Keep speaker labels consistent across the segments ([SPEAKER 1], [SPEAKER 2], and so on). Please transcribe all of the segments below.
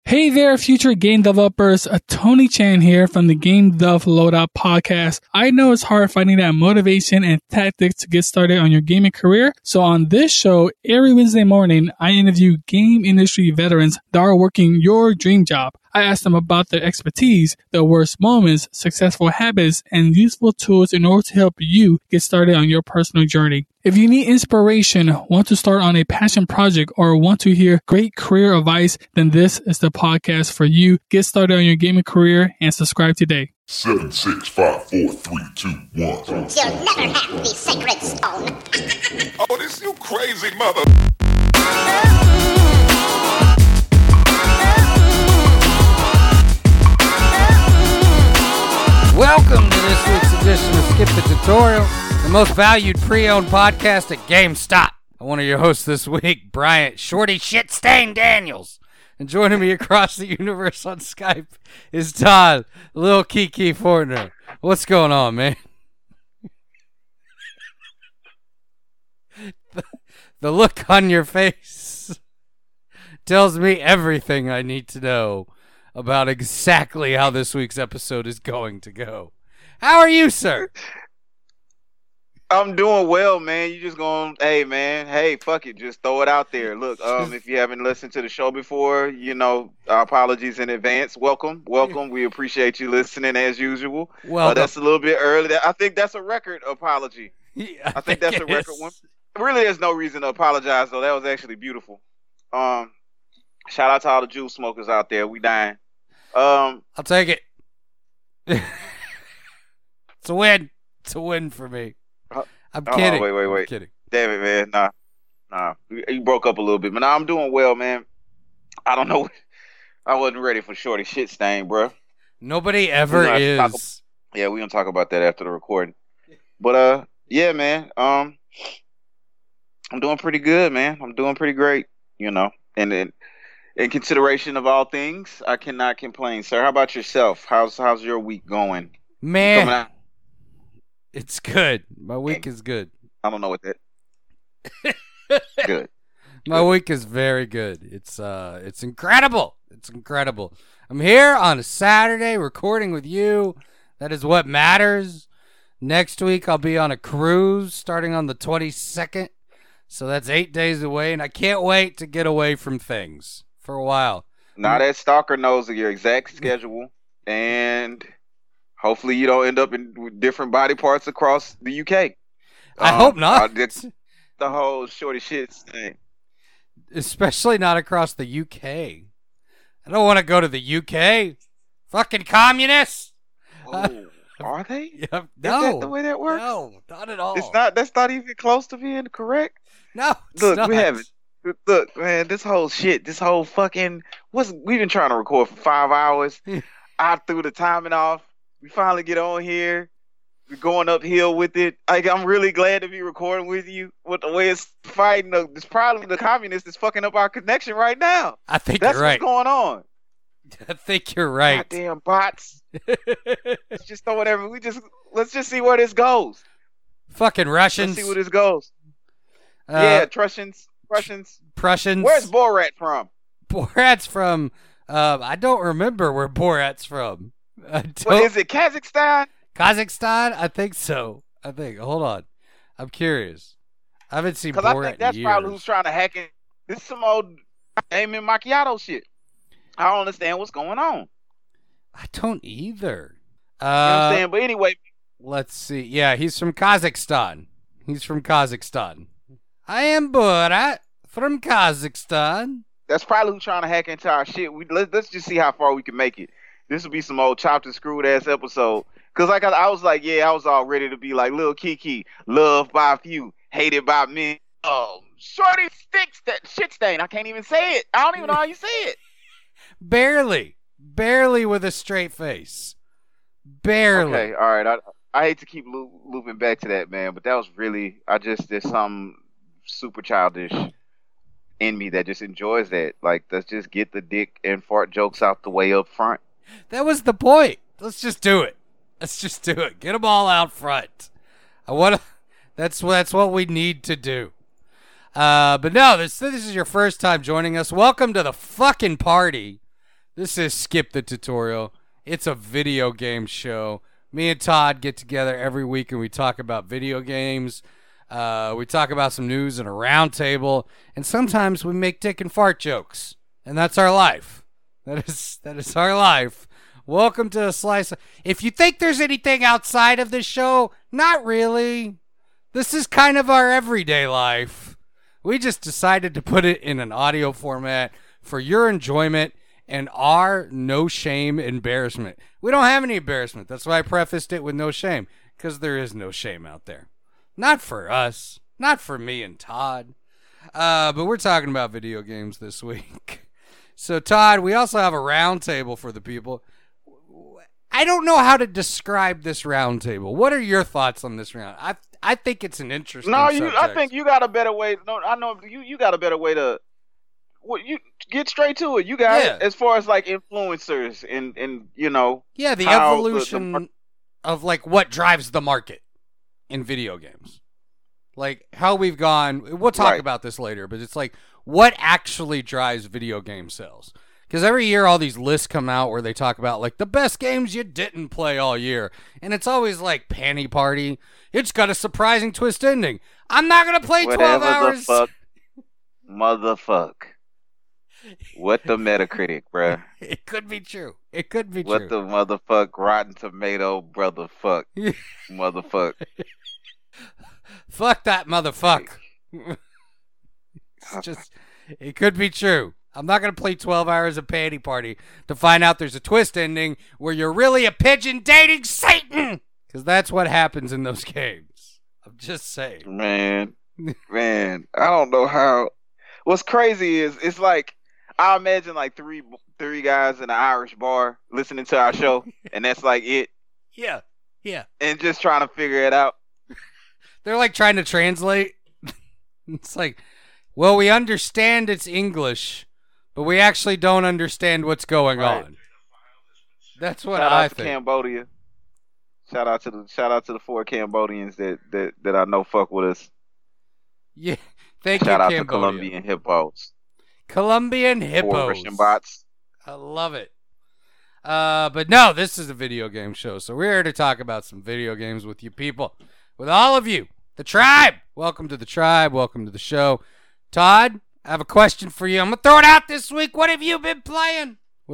[SPEAKER 1] Hey there, future game developers. Tony Chan here from the Game Dev Loadout podcast. I know it's hard finding that motivation and tactics to get started on your gaming career. So on this show, every Wednesday morning, I interview game industry veterans that are working your dream job. I ask them about their expertise, their worst moments, successful habits, and useful tools in order to help you get started on your personal journey. If you need inspiration, want to start on a passion project, or want to hear great career advice, then this is the podcast for you. Get started on your gaming career and subscribe today.
[SPEAKER 2] 7, 6, 5, 4, 3, 2, 1.
[SPEAKER 3] You'll never have the sacred stone.
[SPEAKER 2] Oh, this you crazy mother.
[SPEAKER 4] Welcome to this week's edition of Skip the Tutorial, the most valued pre-owned podcast at GameStop. I'm one of your hosts this week, Bryant Shorty Shitstain Daniels. And joining me across the universe on Skype is Todd Lil Kiki Fortner. What's going on, man? The look on your face tells me everything I need to know about exactly how this week's episode is going to go. How are you, sir?
[SPEAKER 5] I'm doing well, man. You just going, hey, fuck it. Just throw it out there. Look, if you haven't listened to the show before, our apologies in advance. Welcome. We appreciate you listening as usual.
[SPEAKER 4] Well,
[SPEAKER 5] that's a little bit early. I think that's a record apology.
[SPEAKER 4] Yeah,
[SPEAKER 5] I think that's a record one. Really, there's no reason to apologize, though. That was actually beautiful. Shout out to all the juice smokers out there. We dying.
[SPEAKER 4] I'll take it. It's a win. It's a win for me. I'm kidding.
[SPEAKER 5] Wait.
[SPEAKER 4] I'm kidding.
[SPEAKER 5] Damn it, man. Nah. You broke up a little bit, but I'm doing well, man. I don't know. I wasn't ready for Shorty shit stain, bro.
[SPEAKER 4] Nobody ever is.
[SPEAKER 5] Yeah, we gonna talk about that after the recording. But yeah, man. I'm doing pretty good, man. I'm doing pretty great, and then in consideration of all things, I cannot complain, sir. How about yourself? How's your week going?
[SPEAKER 4] Man, it's good. My week is good.
[SPEAKER 5] I don't know what that. Good.
[SPEAKER 4] My week is very good. It's incredible. It's incredible. I'm here on a Saturday recording with you. That is what matters. Next week I'll be on a cruise starting on the 22nd. So that's 8 days away, and I can't wait to get away from things for a while.
[SPEAKER 5] Now that stalker knows your exact schedule, and hopefully you don't end up in different body parts across the UK.
[SPEAKER 4] I hope not.
[SPEAKER 5] The whole Shorty shit thing.
[SPEAKER 4] Especially not across the UK. I don't want to go to the UK. Fucking communists.
[SPEAKER 5] Oh, are they?
[SPEAKER 4] Yeah,
[SPEAKER 5] Is
[SPEAKER 4] no.
[SPEAKER 5] that the way that works?
[SPEAKER 4] No, not at all.
[SPEAKER 5] It's not. That's not even close to being correct.
[SPEAKER 4] No, it's
[SPEAKER 5] Look,
[SPEAKER 4] not.
[SPEAKER 5] we haven't. Look, man, this whole fucking we've been trying to record for 5 hours. I threw the timing off. We finally get on here. We're going uphill with it. I'm really glad to be recording with you. With the way it's fighting, it's probably the communists is fucking up our connection right now.
[SPEAKER 4] I think
[SPEAKER 5] That's
[SPEAKER 4] you're right.
[SPEAKER 5] what's going on.
[SPEAKER 4] I think you're right.
[SPEAKER 5] Goddamn bots. Let's just throw whatever. Let's just see where this goes.
[SPEAKER 4] Fucking Russians.
[SPEAKER 5] Let's see where this goes. Yeah, Prussians.
[SPEAKER 4] Prussians.
[SPEAKER 5] Where's Borat from?
[SPEAKER 4] Borat's from? I don't remember where Borat's from.
[SPEAKER 5] What is it? Kazakhstan?
[SPEAKER 4] Kazakhstan? I think so. Hold on. I'm curious. I haven't seen Borat
[SPEAKER 5] Because I think that's
[SPEAKER 4] in
[SPEAKER 5] probably
[SPEAKER 4] years.
[SPEAKER 5] who's trying to hack it. This is some old Amen Macchiato shit. I don't understand what's going on.
[SPEAKER 4] I don't either.
[SPEAKER 5] You know what I'm saying? But anyway.
[SPEAKER 4] Let's see. Yeah, he's from Kazakhstan. I am Borat from Kazakhstan.
[SPEAKER 5] That's probably who's trying to hack into our shit. Let's just see how far we can make it. This will be some old chopped and screwed ass episode. Because I was like, I was all ready to be like Lil Kiki, loved by a few, hated by many. Oh, Shorty sticks that shit stain. I can't even say it. I don't even know how you say it.
[SPEAKER 4] Barely with a straight face. Barely.
[SPEAKER 5] Okay, all right. I hate to keep looping back to that, man, but that was really, there's some super childish in me that just enjoys that. Like, let's just get the dick and fart jokes out the way up front.
[SPEAKER 4] That was the point. Let's just do it. Get them all out front. That's what we need to do. But no, this is your first time joining us. Welcome to the fucking party. This is Skip the Tutorial. It's a video game show. Me and Todd get together every week and we talk about video games. We talk about some news and a round table. And sometimes we make dick and fart jokes. And that's our life. That is our life. Welcome to a slice of... If you think there's anything outside of this show, not really. This is kind of our everyday life. We just decided to put it in an audio format for your enjoyment and our no shame embarrassment. We don't have any embarrassment. That's why I prefaced it with no shame, because there is no shame out there. Not for us. Not for me and Todd. But we're talking about video games this week. So, Todd, we also have a round table for the people. I don't know how to describe this round table. What are your thoughts on this round? I think it's an interesting subject.
[SPEAKER 5] I think you got a better way. No, I know you got a better way to... Well, you get straight to it. You got it. As far as like influencers and you know.
[SPEAKER 4] Yeah, the evolution of like what drives the market in video games. Like how we've gone. We'll talk about this later, but it's like what actually drives video game sales. Because every year all these lists come out where they talk about like the best games you didn't play all year. And it's always like Panty Party. It's got a surprising twist ending. I'm not going to play 12 hours.
[SPEAKER 5] The fuck, motherfuck. What the Metacritic, bruh?
[SPEAKER 4] It could be true. It could be true.
[SPEAKER 5] What the motherfuck Rotten Tomato brother fuck motherfuck.
[SPEAKER 4] Fuck that motherfuck. It's just, it could be true. I'm not going to play 12 hours of Panty Party to find out there's a twist ending where you're really a pigeon dating Satan. Because that's what happens in those games. I'm just saying.
[SPEAKER 5] Man, I don't know how. What's crazy is it's like, I imagine like three guys in an Irish bar listening to our show, and that's like it.
[SPEAKER 4] Yeah.
[SPEAKER 5] And just trying to figure it out.
[SPEAKER 4] They're like trying to translate. It's like, well, we understand it's English, but we actually don't understand what's going on. That's what I think.
[SPEAKER 5] Cambodia. Shout out to the 4 Cambodians that I know fuck with us.
[SPEAKER 4] Yeah, thank you,
[SPEAKER 5] Shout out
[SPEAKER 4] Cambodia.
[SPEAKER 5] to Colombian hippos.
[SPEAKER 4] Colombian hippos.
[SPEAKER 5] 4 Russian bots.
[SPEAKER 4] I love it. But no, this is a video game show, so we're here to talk about some video games with you people, with all of you, the tribe. Welcome to the tribe. Welcome to the show. Todd, I have a question for you. I'm gonna throw it out this week. What have you been playing?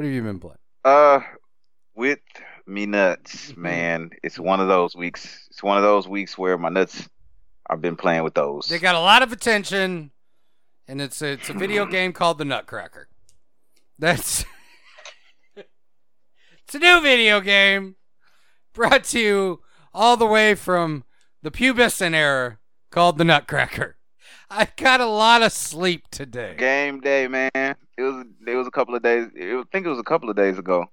[SPEAKER 5] With me nuts, man. It's one of those weeks. It's one of those weeks where my nuts. I've been playing with those.
[SPEAKER 4] They got a lot of attention, and it's a video game called The Nutcracker. It's a new video game brought to you all the way from the Pubescent era called The Nutcracker. I got a lot of sleep today.
[SPEAKER 5] Game day, man. It was a couple of days. I think it was a couple of days ago.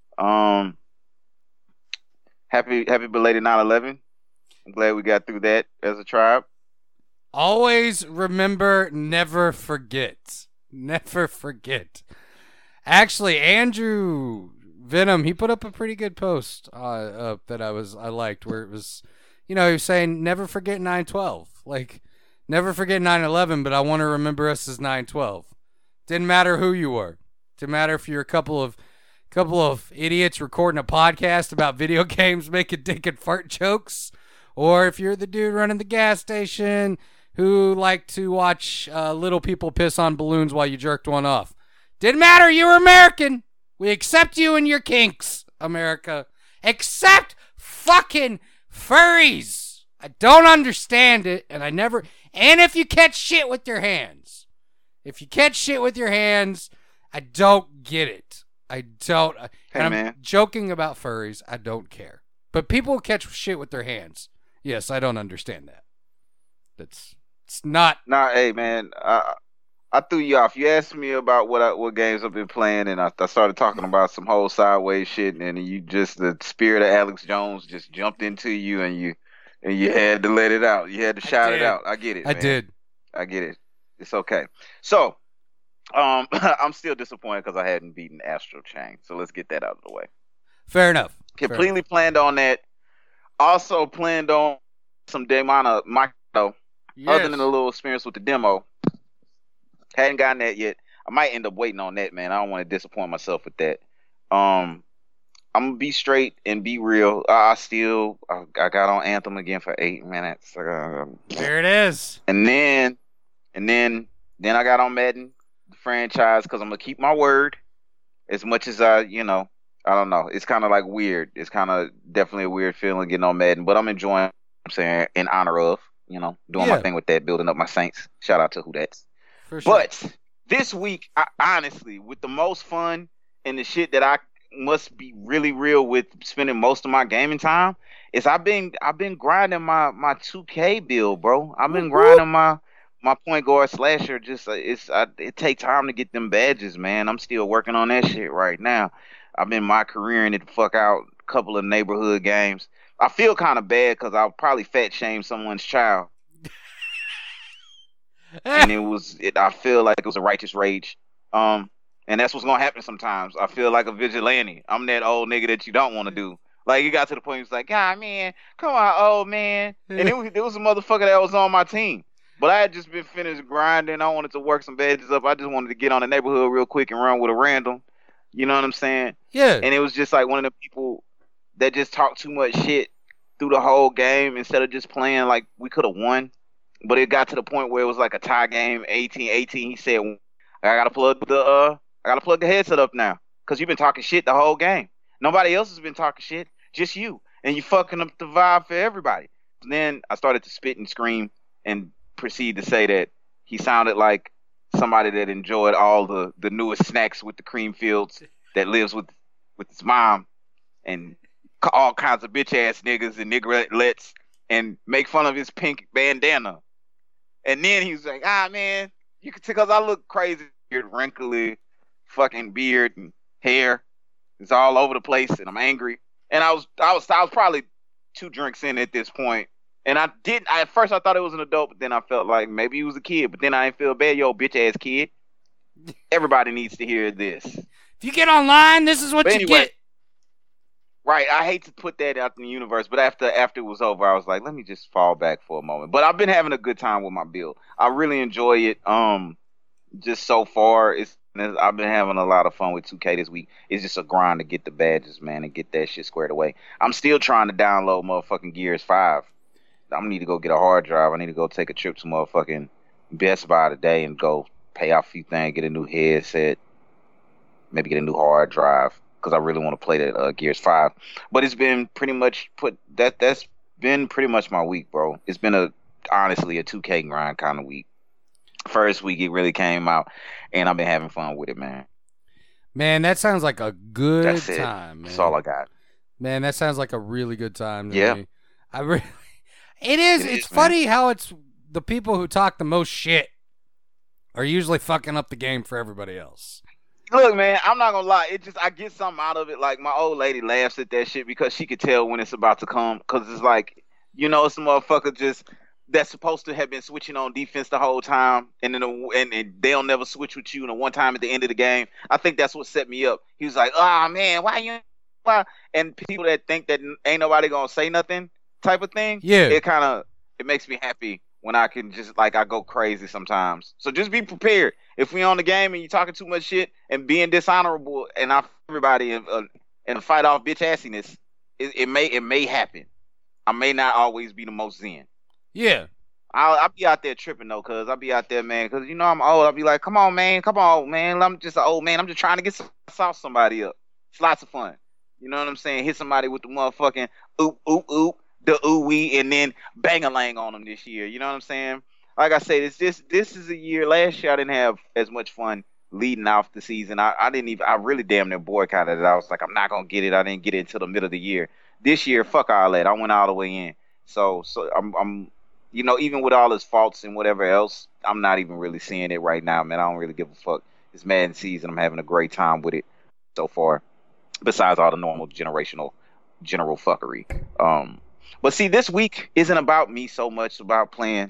[SPEAKER 5] Happy belated 9/11. I'm glad we got through that as a tribe.
[SPEAKER 4] Always remember, never forget. Never forget. Actually, Andrew Venom, he put up a pretty good post that I liked, where it was, he was saying never forget 9/12. Like, never forget 9/11, but I want to remember us as 9/12. Didn't matter who you were. Didn't matter if you're a couple of idiots recording a podcast about video games, making dick and fart jokes, or if you're the dude running the gas station who liked to watch little people piss on balloons while you jerked one off. Didn't matter, you were American. We accept you and your kinks, America. Except fucking furries. I don't understand it, and if you catch shit with your hands. I don't get it. I don't. And I'm joking about furries. I don't care. But people who catch shit with their hands. Yes, I don't understand that. It's not.
[SPEAKER 5] Nah, hey man, I threw you off. You asked me about what games I've been playing, and I started talking about some whole sideways shit, and you just, the spirit of Alex Jones just jumped into you, and you had to let it out. You had to shout it out. I get it. Man. I get it. It's okay. So, I'm still disappointed because I hadn't beaten Astral Chain. So let's get that out of the way.
[SPEAKER 4] Fair enough.
[SPEAKER 5] Completely planned on that. Also planned on some Daemon Micro. Yes. Other than a little experience with the demo. Hadn't gotten that yet. I might end up waiting on that, man. I don't want to disappoint myself with that. I'm gonna be straight and be real. I got on Anthem again for 8 minutes.
[SPEAKER 4] There it is.
[SPEAKER 5] And then I got on Madden, the franchise, because I'm gonna keep my word. As much as I don't know. It's kind of like weird. It's kind of definitely a weird feeling getting on Madden, but I'm enjoying. I'm saying in honor of, doing my thing with that, building up my Saints. Shout out to who that's.
[SPEAKER 4] For sure.
[SPEAKER 5] But this week, honestly, with the most fun and the shit that I must be really real with spending most of my gaming time is I've been grinding my 2K build, bro. I've been grinding my point guard slasher. Just it takes time to get them badges, man. I'm still working on that shit right now. I've been my career in it the fuck out a couple of neighborhood games. I feel kind of bad because I'll probably fat shame someone's child. And I feel like it was a righteous rage. And that's what's going to happen sometimes. I feel like a vigilante. I'm that old nigga that you don't want to do. Like, it got to the point, he was like, God, man, come on, old man. And it was a motherfucker that was on my team. But I had just been finished grinding. I wanted to work some badges up. I just wanted to get on the neighborhood real quick and run with a random. You know what I'm saying?
[SPEAKER 4] Yeah.
[SPEAKER 5] And it was just like one of the people that just talked too much shit through the whole game instead of just playing like we could have won. But it got to the point where it was like a tie game, 18-18. He said, I gotta plug the headset up now. Because you've been talking shit the whole game. Nobody else has been talking shit, just you. And you fucking up the vibe for everybody. And then I started to spit and scream and proceed to say that he sounded like somebody that enjoyed all the newest snacks with the cream fields, that lives with his mom, and all kinds of bitch ass niggas and niggerettes, and make fun of his pink bandana. And then he was like, man, you can tell, because I look crazy, wrinkly fucking beard and hair. It's all over the place, and I'm angry. And I was probably 2 drinks in at this point. And at first I thought it was an adult, but then I felt like maybe he was a kid. But then I didn't feel bad. Yo, bitch ass kid. Everybody needs to hear this.
[SPEAKER 4] If you get online, this is what you get.
[SPEAKER 5] Right. I hate to put that out in the universe, but after it was over, I was like, let me just fall back for a moment. But I've been having a good time with my build. I really enjoy it. Just so far, I've been having a lot of fun with 2K this week. It's just a grind to get the badges, man, and get that shit squared away. I'm still trying to download motherfucking Gears 5. I'm gonna need to go get a hard drive. I need to go take a trip to motherfucking Best Buy today and go pay off a few things, get a new headset, maybe get a new hard drive, because I really want to play that Gears 5. But it's been pretty much that's been pretty much my week, bro. It's been honestly a 2K grind kind of week. First week it really came out, and I've been having fun with it, man.
[SPEAKER 4] Man, that sounds like a good time, man.
[SPEAKER 5] That's all I got.
[SPEAKER 4] Man, that sounds like a really good time to
[SPEAKER 5] me.
[SPEAKER 4] It is. It's funny how it's the people who talk the most shit are usually fucking up the game for everybody else.
[SPEAKER 5] Look, man, I'm not gonna lie. I get something out of it. Like, my old lady laughs at that shit because she could tell when it's about to come. Because it's like, it's a motherfucker that's supposed to have been switching on defense the whole time, and then and they'll never switch with you. And the one time at the end of the game, I think that's what set me up. He was like, "Oh man, why?" And people that think that ain't nobody gonna say nothing, type of thing.
[SPEAKER 4] Yeah,
[SPEAKER 5] it makes me happy when I can just I go crazy sometimes. So just be prepared. If we on the game and you talking too much shit and being dishonorable, and everybody and fight off bitch assiness, it may happen. I may not always be the most zen.
[SPEAKER 4] Yeah.
[SPEAKER 5] I'll be out there tripping though, cause I'll be out there, man, cause I'm old. I'll be like, come on, man. I'm just an old man. I'm just trying to sauce somebody up. It's lots of fun. You know what I'm saying? Hit somebody with the motherfucking oop, oop, oop, the ooh-wee, and then bang-a-lang on them this year. You know what I'm saying? Like I said, this is a year. Last year I didn't have as much fun leading off the season. I really damn near boycotted it. I was like, I'm not gonna get it. I didn't get it until the middle of the year. This year, fuck all that. I went all the way in. So I'm even with all his faults and whatever else, I'm not even really seeing it right now, man. I don't really give a fuck. It's Madden season. I'm having a great time with it so far. Besides all the normal general fuckery. But see, this week isn't about me so much about playing.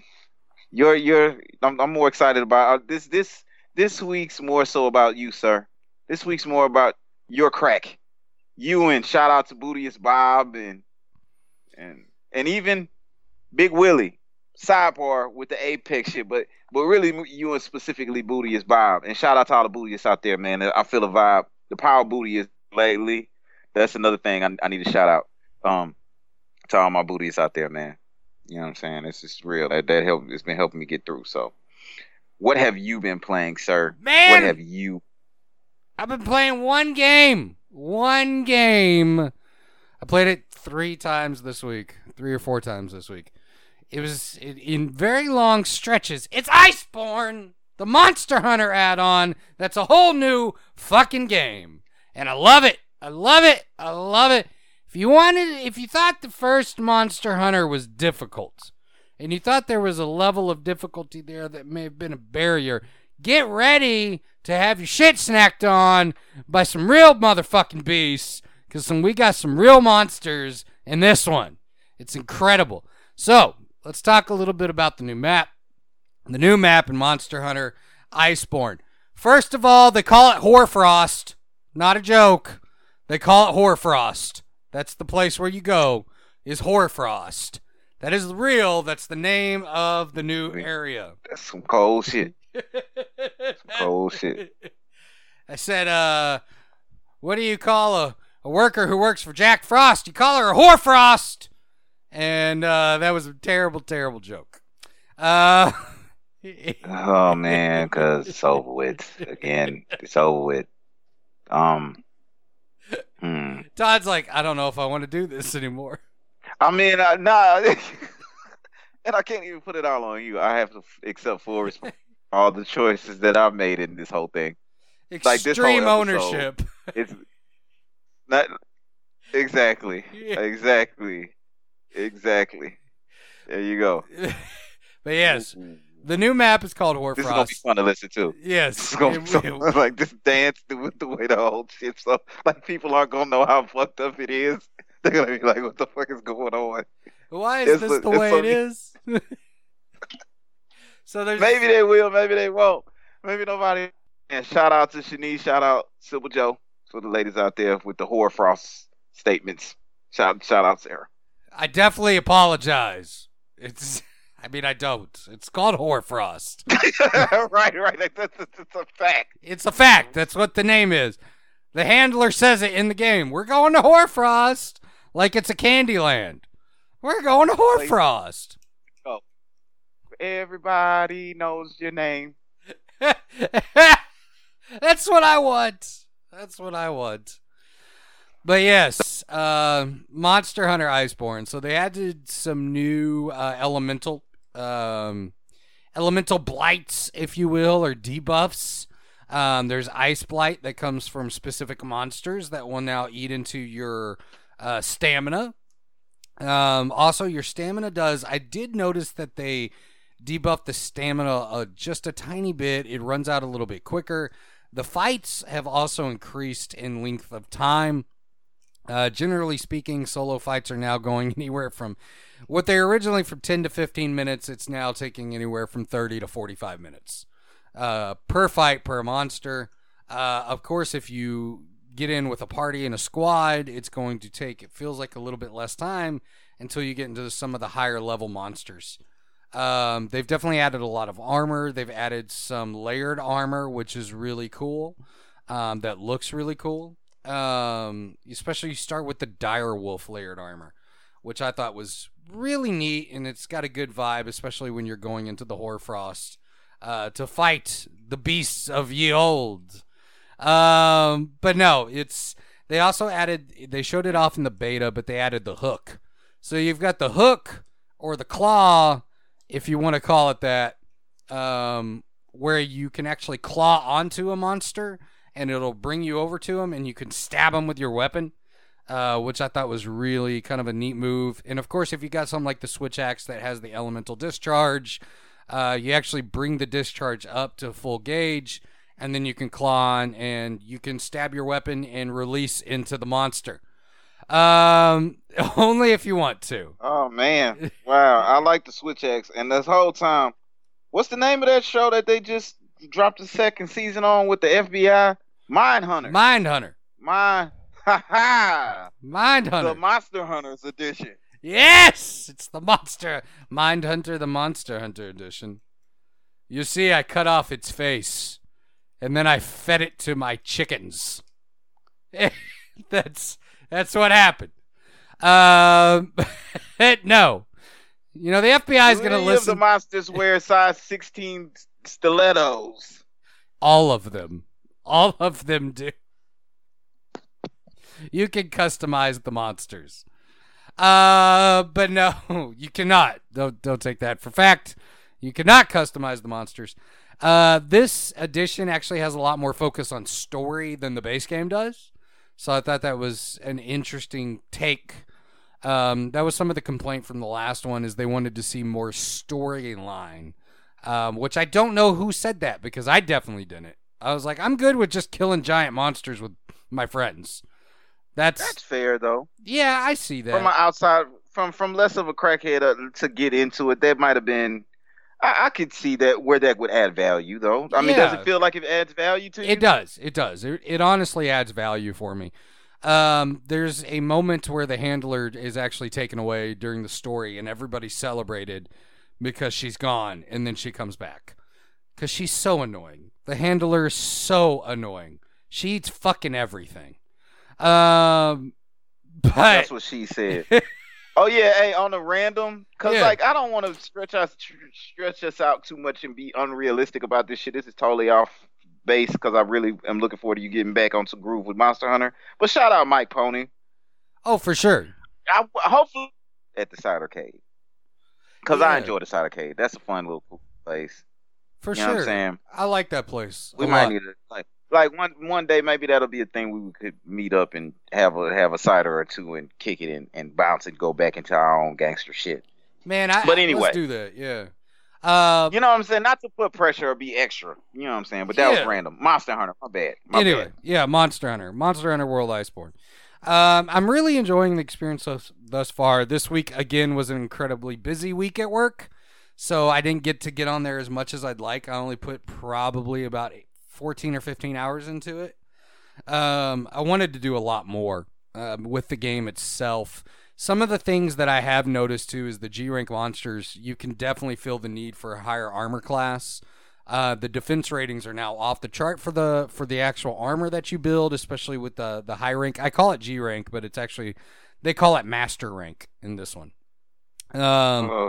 [SPEAKER 5] I'm more excited about this week's more so about you, sir. This week's more about your crack. You, and shout out to Bootiest Bob and even Big Willie. sidebar with the Apex shit, but really you and specifically Booty is Bob. And shout out to all the Bootyists out there, man. I feel a vibe. The power Booty is lately. That's another thing I need to shout out to all my Bootyists out there, man. You know what I'm saying? It's just real. That help. It's been helping me get through. So, what have you been playing, sir?
[SPEAKER 4] Man,
[SPEAKER 5] what have you?
[SPEAKER 4] I've been playing one game. One game. I played it 3 times this week. 3 or 4 times this week. It was in very long stretches. It's Iceborne, the Monster Hunter add-on. That's a whole new fucking game. And I love it. I love it. I love it. If you thought the first Monster Hunter was difficult, and you thought there was a level of difficulty there that may have been a barrier, get ready to have your shit snacked on by some real motherfucking beasts, because we got some real monsters in this one. It's incredible. So, let's talk a little bit about the new map. The new map in Monster Hunter Iceborne. First of all, they call it Hoarfrost. Not a joke. They call it Hoarfrost. That's the place where you go, is Hoarfrost. That is real. That's the name of the new area.
[SPEAKER 5] That's some cold shit. Some cold shit.
[SPEAKER 4] I said, what do you call a worker who works for Jack Frost? You call her a Hoarfrost. And that was a terrible, terrible joke.
[SPEAKER 5] Oh, man, because it's over with. Again, it's over with.
[SPEAKER 4] Todd's like, I don't know if I want to do this anymore.
[SPEAKER 5] I mean, nah. And I can't even put it all on you. I have to accept full all the choices that I've made in this whole thing.
[SPEAKER 4] Extreme
[SPEAKER 5] whole
[SPEAKER 4] ownership.
[SPEAKER 5] It's not exactly.
[SPEAKER 4] Yeah.
[SPEAKER 5] Exactly. There you go.
[SPEAKER 4] But yes, the new map is called Hoarfrost.
[SPEAKER 5] This is gonna be fun to listen to.
[SPEAKER 4] Yes,
[SPEAKER 5] It's gonna be so, like this dance with the way the whole shit. So like people aren't gonna know how fucked up it is. They're gonna be like, "What the fuck is going on?"
[SPEAKER 4] Why is this the way it is? So there's
[SPEAKER 5] maybe they will, maybe they won't. Maybe nobody. And shout out to Shanice, shout out Sybil Joe for the ladies out there with the Hoarfrost statements. Shout out Sarah.
[SPEAKER 4] I definitely apologize. I don't. It's called Hoarfrost.
[SPEAKER 5] right. That's a fact.
[SPEAKER 4] It's a fact. That's what the name is. The handler says it in the game. We're going to Hoarfrost. Like it's a Candyland. We're going to Hoarfrost.
[SPEAKER 5] Oh. Everybody knows your name.
[SPEAKER 4] That's what I want. That's what I want. But yes, Monster Hunter Iceborne. So they added some new elemental blights, if you will, or debuffs. There's Ice Blight that comes from specific monsters that will now eat into your stamina. Also, your stamina does. I did notice that they debuffed the stamina just a tiny bit. It runs out a little bit quicker. The fights have also increased in length of time. Generally speaking, solo fights are now going anywhere from what they originally from 10 to 15 minutes. It's now taking anywhere from 30 to 45 minutes per fight per monster. Of course, if you get in with a party and a squad, it's going to take, it feels like a little bit less time until you get into some of the higher level monsters. They've definitely added a lot of armor. They've added some layered armor, which is really cool. That looks really cool. Especially you start with the Dire Wolf layered armor, which I thought was really neat, and it's got a good vibe, especially when you're going into the Hoarfrost to fight the beasts of ye old. But no, they also added, they showed it off in the beta, but they added the hook. So you've got the hook or the claw, if you want to call it that, where you can actually claw onto a monster and it'll bring you over to him and you can stab him with your weapon, which I thought was really kind of a neat move. And of course, if you got something like the Switch Axe that has the elemental discharge, you actually bring the discharge up to full gauge, and then you can claw on and you can stab your weapon and release into the monster. Only if you want to.
[SPEAKER 5] Oh man, wow! I like the Switch Axe, and this whole time, what's the name of that show that they just dropped the second season on with the FBI? Mindhunter.
[SPEAKER 4] Mindhunter.
[SPEAKER 5] The
[SPEAKER 4] Mindhunter.
[SPEAKER 5] Monster Hunters edition.
[SPEAKER 4] Yes! It's the Monster Mindhunter, the Monster Hunter edition. You see, I cut off its face, and then I fed it to my chickens. That's what happened. No. You know, the FBI is going to listen.
[SPEAKER 5] The monsters wear size 16 stilettos.
[SPEAKER 4] All of them. All of them do. You can customize the monsters. But no, you cannot. Don't take that for fact. You cannot customize the monsters. This edition actually has a lot more focus on story than the base game does. So I thought that was an interesting take. That was some of the complaint from the last one, is they wanted to see more storyline, which I don't know who said that, because I definitely didn't. I was like, I'm good with just killing giant monsters with my friends. That's
[SPEAKER 5] fair, though.
[SPEAKER 4] Yeah, I see that.
[SPEAKER 5] From an outside, from less of a crackhead to get into it, that might have been. I could see that where that would add value, though. I mean, does it feel like it adds value to you?
[SPEAKER 4] It does. It does. It honestly adds value for me. There's a moment where the handler is actually taken away during the story, and everybody celebrated because she's gone, and then she comes back. Because she's so annoying. The handler is so annoying. She eats fucking everything. But
[SPEAKER 5] that's what she said. Oh yeah, hey, on a random, cause like I don't want to stretch us out too much and be unrealistic about this shit. This is totally off base, because I really am looking forward to you getting back on some groove with Monster Hunter. But shout out Mike Pony.
[SPEAKER 4] Oh, for sure.
[SPEAKER 5] Hopefully at the Cidercade, because I enjoy the Cidercade. That's a fun little cool place.
[SPEAKER 4] For
[SPEAKER 5] you
[SPEAKER 4] sure.
[SPEAKER 5] Know what I'm saying?
[SPEAKER 4] I like that place.
[SPEAKER 5] We might need to like one day, maybe that'll be a thing we could meet up and have a cider or two and kick it and bounce and go back into our own gangster shit.
[SPEAKER 4] Man,
[SPEAKER 5] but anyway,
[SPEAKER 4] let's do that. Yeah.
[SPEAKER 5] You know what I'm saying? Not to put pressure or be extra. You know what I'm saying? But that was random. Monster Hunter. My bad.
[SPEAKER 4] Anyway, yeah, Monster Hunter World Iceborne. I'm really enjoying the experience thus far. This week again was an incredibly busy week at work, so I didn't get on there as much as I'd like. I only put probably about 14 or 15 hours into it. I wanted to do a lot more with the game itself. Some of the things that I have noticed too is the G-rank monsters, you can definitely feel the need for a higher armor class. The defense ratings are now off the chart for the actual armor that you build, especially with the high rank. I call it G-rank, but it's actually, they call it master rank in this one. I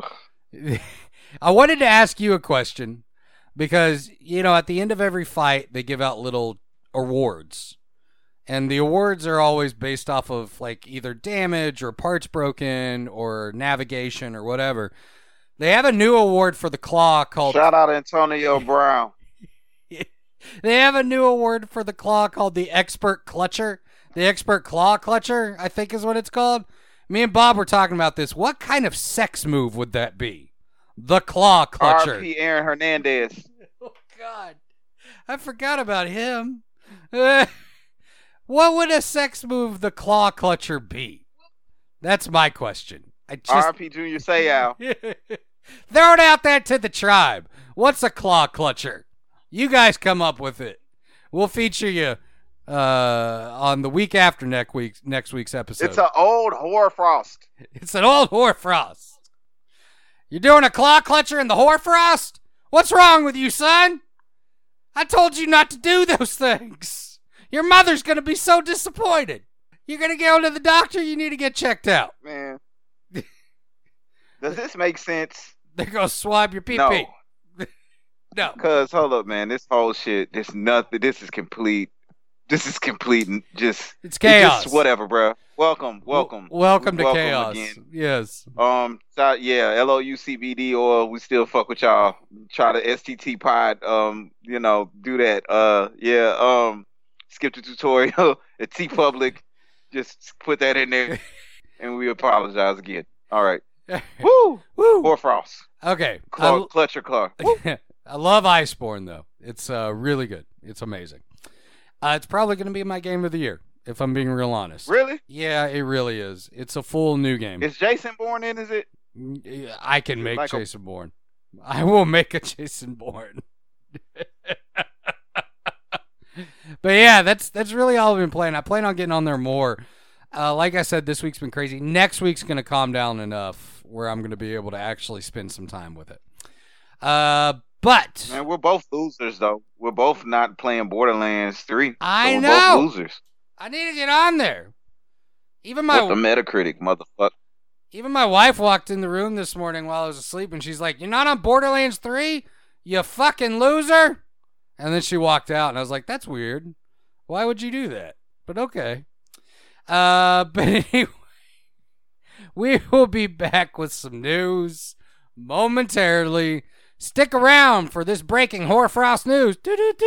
[SPEAKER 4] wanted to ask you a question, because, you know, at the end of every fight, they give out little awards. And the awards are always based off of, like, either damage or parts broken or navigation or whatever. They have a new award for the claw called...
[SPEAKER 5] Shout out Antonio Brown.
[SPEAKER 4] They have a new award for the claw called the Expert Clutcher. The Expert Claw Clutcher, I think is what it's called. Me and Bob were talking about this. What kind of sex move would that be? The Claw Clutcher.
[SPEAKER 5] R.P. Aaron Hernandez.
[SPEAKER 4] Oh, God. I forgot about him. What would a sex move the Claw Clutcher be? That's my question.
[SPEAKER 5] R.P. Junior Seau.
[SPEAKER 4] Throw it out there to the tribe. What's a Claw Clutcher? You guys come up with it. We'll feature you on the week after next week's episode.
[SPEAKER 5] It's an old hoarfrost.
[SPEAKER 4] It's an old hoarfrost. You're doing a Claw Clutcher in the hoarfrost? What's wrong with you, son? I told you not to do those things. Your mother's going to be so disappointed. You're going to go to the doctor. You need to get checked out.
[SPEAKER 5] Man. Does this make sense?
[SPEAKER 4] They're going to swab your pee-pee. No.
[SPEAKER 5] Because, hold up, man. This whole shit, this is complete. This is complete.
[SPEAKER 4] It's chaos.
[SPEAKER 5] It's just whatever, bro. Welcome
[SPEAKER 4] to chaos. Again. Yes.
[SPEAKER 5] Yeah, LOUCBD, or we still fuck with y'all. Try the STT pod. Do that. Skip the tutorial at T Public. Just put that in there, and we apologize again. All right. Woo! Hoarfrost.
[SPEAKER 4] Okay.
[SPEAKER 5] Clutcher Claw.
[SPEAKER 4] I love Iceborne, though. It's really good. It's amazing. It's probably going to be my game of the year, if I'm being real honest.
[SPEAKER 5] Really?
[SPEAKER 4] Yeah, it really is. It's a full new game.
[SPEAKER 5] Is Jason Bourne in, is it?
[SPEAKER 4] I can make like Jason Bourne. I will make a Jason Bourne. But yeah, that's really all I've been playing. I plan on getting on there more. like I said, this week's been crazy. Next week's going to calm down enough where I'm going to be able to actually spend some time with it. But
[SPEAKER 5] Man, we're both losers, though. We're both not playing Borderlands 3.
[SPEAKER 4] I
[SPEAKER 5] we're
[SPEAKER 4] know.
[SPEAKER 5] both losers.
[SPEAKER 4] I need to get on there. Even
[SPEAKER 5] What the Metacritic, motherfucker.
[SPEAKER 4] Even my wife walked in the room this morning while I was asleep, and she's like, "You're not on Borderlands 3? You fucking loser!" And then she walked out, and I was like, "That's weird. Why would you do that?" But okay. But anyway, we will be back with some news momentarily. Stick around for this breaking Hoarfrost news.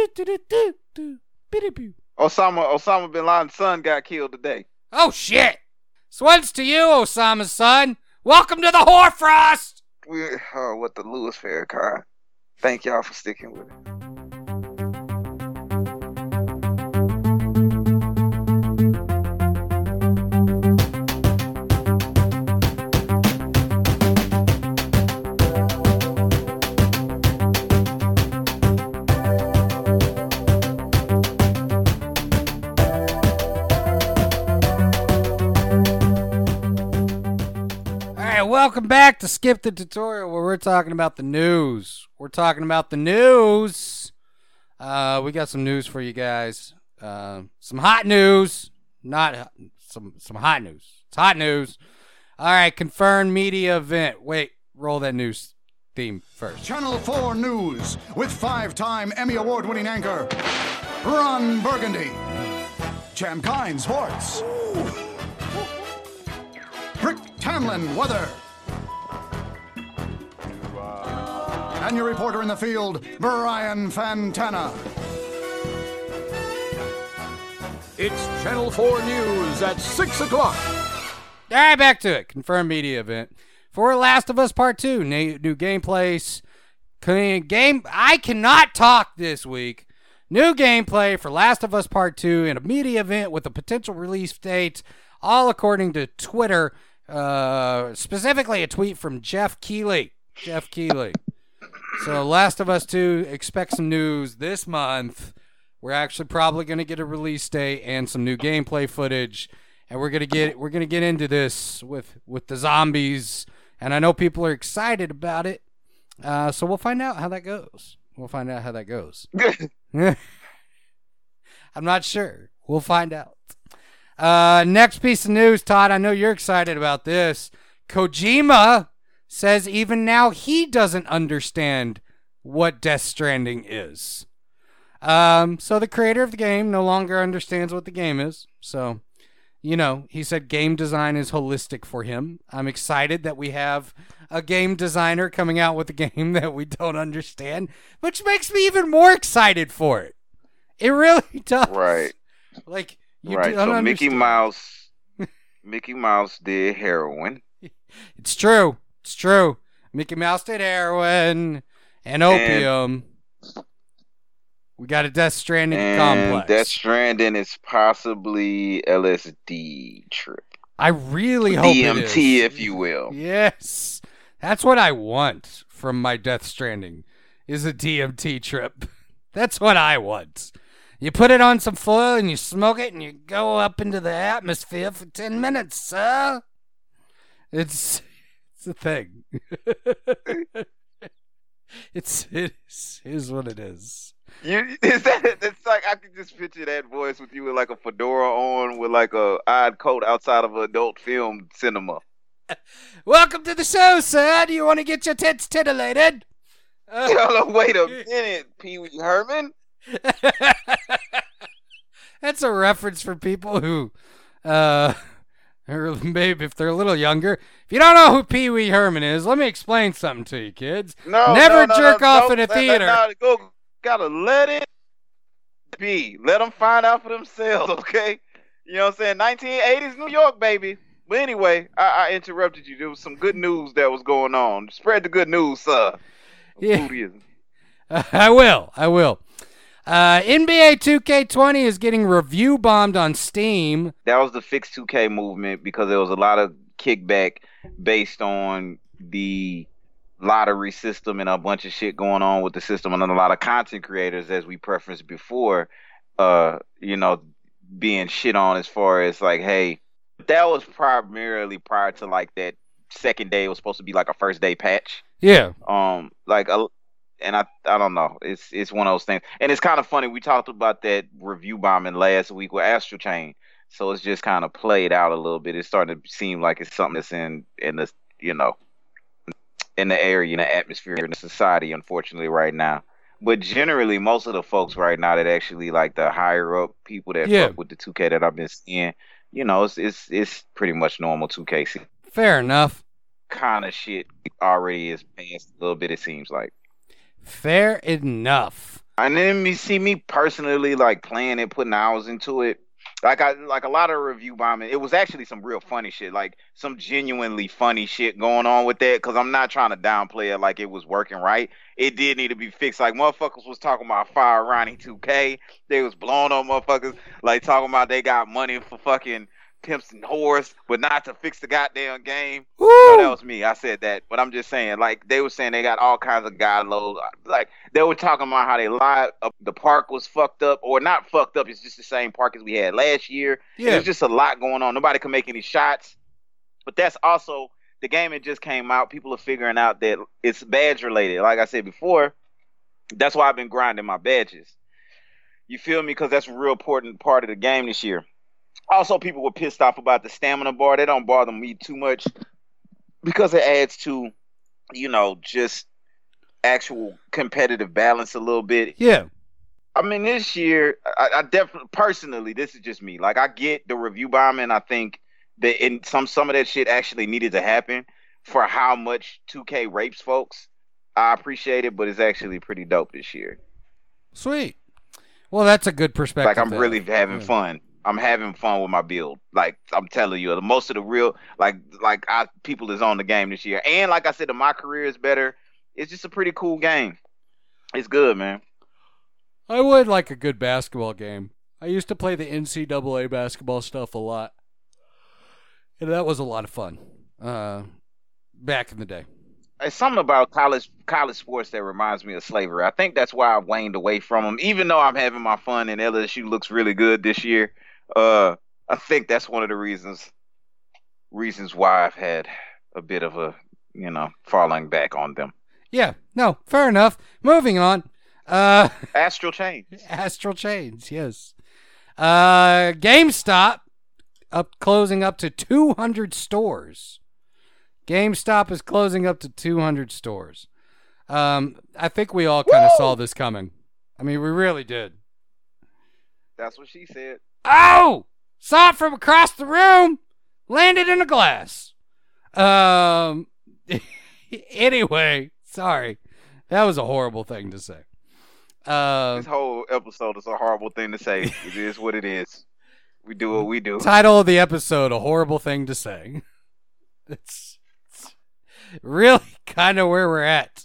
[SPEAKER 5] Osama bin Laden's son got killed today.
[SPEAKER 4] Oh, shit. Swans to you, Osama's son. Welcome to the Hoarfrost.
[SPEAKER 5] We're with the Louis Farrakhan. Thank y'all for sticking with it.
[SPEAKER 4] Welcome back to Skip the Tutorial, where we're talking about the news. We got some news for you guys. Some hot news. Not some hot news. It's hot news. All right, confirmed media event. Wait, roll that news theme first.
[SPEAKER 6] Channel 4 News with 5-time Emmy Award-winning anchor Ron Burgundy. Champ Kind Sports. Rick Tamlin weather. And your reporter in the field, Brian Fantana.
[SPEAKER 7] It's Channel 4 News at 6 o'clock.
[SPEAKER 4] All right, back to it. Confirmed media event. For Last of Us Part 2, new gameplay. I cannot talk this week. New gameplay for Last of Us Part 2 in a media event with a potential release date, all according to Twitter. Specifically a tweet from Jeff Keighley. So Last of Us 2, expect some news this month. We're actually probably going to get a release date and some new gameplay footage, and we're going to get into this with the zombies, and I know people are excited about it. So we'll find out how that goes. I'm not sure. We'll find out. Next piece of news, Todd, I know you're excited about this. Kojima says even now he doesn't understand what Death Stranding is. So the creator of the game no longer understands what the game is. So, he said game design is holistic for him. I'm excited that we have a game designer coming out with a game that we don't understand, which makes me even more excited for it. It really does.
[SPEAKER 5] Right.
[SPEAKER 4] Like,
[SPEAKER 5] So Mickey Mouse did heroin.
[SPEAKER 4] It's true. Mickey Mouse did heroin and opium. We got a Death Stranding complex.
[SPEAKER 5] Death Stranding is possibly LSD trip.
[SPEAKER 4] I really hope it is.
[SPEAKER 5] DMT, if you will.
[SPEAKER 4] Yes. That's what I want from my Death Stranding, is a DMT trip. That's what I want. You put it on some foil and you smoke it and you go up into the atmosphere for 10 minutes, sir. It's a thing. It is what it is.
[SPEAKER 5] It's like I can just picture that voice with you with like a fedora on, with like a odd coat outside of an adult film cinema.
[SPEAKER 4] Welcome to the show, sir. Do you want to get your tits titillated?
[SPEAKER 5] Wait a minute, Pee Wee Herman.
[SPEAKER 4] That's a reference for people who, or maybe if they're a little younger. If you don't know who Pee Wee Herman is, let me explain something to you, kids. Never jerk off in a theater.
[SPEAKER 5] Gotta let it be. Let them find out for themselves, okay? You know what I'm saying? 1980s New York, baby. But anyway, I interrupted you. There was some good news that was going on. Spread the good news, sir.
[SPEAKER 4] Yeah. I will. NBA 2K20 is getting review bombed on Steam.
[SPEAKER 5] That was the Fix 2K movement because there was a lot of kickback based on the lottery system and a bunch of shit going on with the system, and a lot of content creators, as we preferenced before, being shit on as far as like, hey, That was primarily prior to like that second day. It was supposed to be like a first day patch.
[SPEAKER 4] Yeah.
[SPEAKER 5] And I don't know. It's one of those things. And it's kind of funny. We talked about that review bombing last week with Astral Chain. So it's just kind of played out a little bit. It's starting to seem like it's something that's in the in the area, in the atmosphere, in the society, unfortunately, right now. But generally, most of the folks right now that actually like the higher up people that fuck with the 2K that I've been seeing, it's pretty much normal 2K.
[SPEAKER 4] Fair enough.
[SPEAKER 5] Kind of shit already is past a little bit, it seems like.
[SPEAKER 4] Fair enough.
[SPEAKER 5] And then me personally like playing it, putting hours into it. Like a lot of review bombing. It was actually some real funny shit, like some genuinely funny shit going on with that. Because I'm not trying to downplay it like it was working right. It did need to be fixed. Like motherfuckers was talking about fire Ronnie 2K. They was blowing on motherfuckers, like talking about they got money for fucking pimps and whores, but not to fix the goddamn game. No, that was me. I said that, but I'm just saying, like they were saying they got all kinds of god loads. Like they were talking about how they lied. The park was fucked up, or not fucked up. It's just the same park as we had last year. Yeah, there's just a lot going on. Nobody can make any shots. But that's also the game that just came out. People are figuring out that it's badge related. Like I said before, that's why I've been grinding my badges. You feel me? Because that's a real important part of the game this year. Also, people were pissed off about the stamina bar. They don't bother me too much because it adds to, just actual competitive balance a little bit.
[SPEAKER 4] Yeah.
[SPEAKER 5] I mean, this year, I definitely, personally, this is just me. Like, I get the review bombing. I think that some of that shit actually needed to happen for how much 2K rapes folks. I appreciate it, but it's actually pretty dope this year.
[SPEAKER 4] Sweet. Well, that's a good perspective.
[SPEAKER 5] Like, I'm really having fun. I'm having fun with my build. Like I'm telling you, most of the real people is on the game this year. And like I said, my career is better. It's just a pretty cool game. It's good, man.
[SPEAKER 4] I would like a good basketball game. I used to play the NCAA basketball stuff a lot, and that was a lot of fun. Back in the day.
[SPEAKER 5] It's something about college sports that reminds me of slavery. I think that's why I've waned away from them. Even though I'm having my fun and LSU looks really good this year, I think that's one of the reasons why I've had a bit of a, falling back on them.
[SPEAKER 4] Yeah, no, fair enough. Moving on.
[SPEAKER 5] Astral Chains.
[SPEAKER 4] Astral Chains, yes. GameStop closing up to 200 stores. GameStop is closing up to 200 stores. I think we all kind of saw this coming. I mean, we really did.
[SPEAKER 5] That's what she said.
[SPEAKER 4] Oh! Saw it from across the room. Landed in a glass. Anyway, sorry. That was a horrible thing to say.
[SPEAKER 5] This whole episode is a horrible thing to say. It is what it is. We do what we do.
[SPEAKER 4] Title of the episode, A Horrible Thing to Say. It's really kind of where we're at.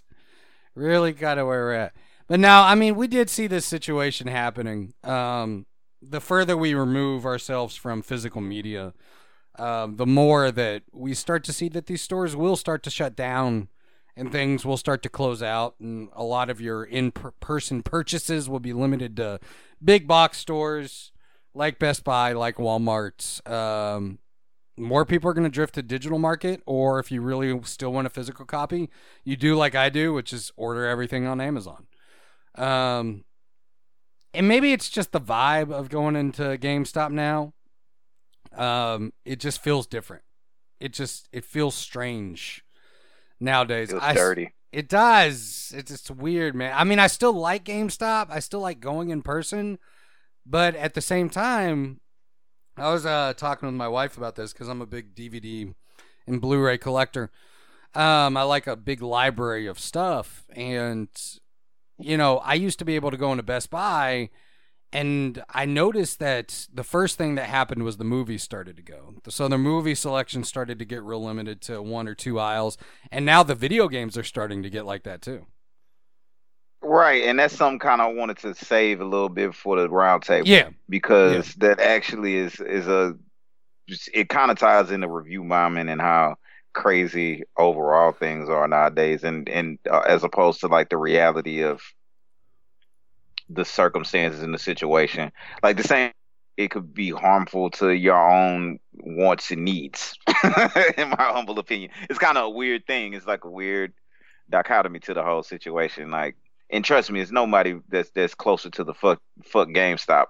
[SPEAKER 4] But now, I mean, we did see this situation happening. The further we remove ourselves from physical media, the more that we start to see that these stores will start to shut down and things will start to close out, and a lot of your in-person purchases will be limited to big box stores like Best Buy, like Walmart. More people are going to drift to digital market, or if you really still want a physical copy, you do like I do, which is order everything on Amazon. And maybe it's just the vibe of going into GameStop now. It just feels different. It feels strange nowadays.
[SPEAKER 5] It feels dirty.
[SPEAKER 4] It does. It's just weird, man. I mean, I still like GameStop. I still like going in person, but at the same time, I was talking with my wife about this because I'm a big DVD and Blu-ray collector. I like a big library of stuff, and I used to be able to go into Best Buy, and I noticed that the first thing that happened was the movies started to go. So the movie selection started to get real limited to 1 or 2 aisles, and now the video games are starting to get like that too.
[SPEAKER 5] Right, and that's something kind of I wanted to save a little bit for the round table.
[SPEAKER 4] Yeah.
[SPEAKER 5] Because that actually is it kind of ties into review bombing and how crazy overall things are nowadays, and as opposed to like the reality of the circumstances in the situation. Like the same, it could be harmful to your own wants and needs. In my humble opinion, it's kind of a weird thing. It's like a weird dichotomy to the whole situation. Like, and trust me, it's nobody that's closer to the fuck GameStop,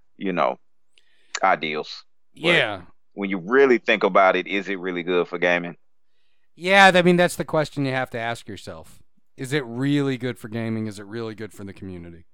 [SPEAKER 5] ideals. But
[SPEAKER 4] Yeah.
[SPEAKER 5] when you really think about it, is it really good for gaming?
[SPEAKER 4] Yeah, I mean, that's the question you have to ask yourself. Is it really good for gaming? Is it really good for the community?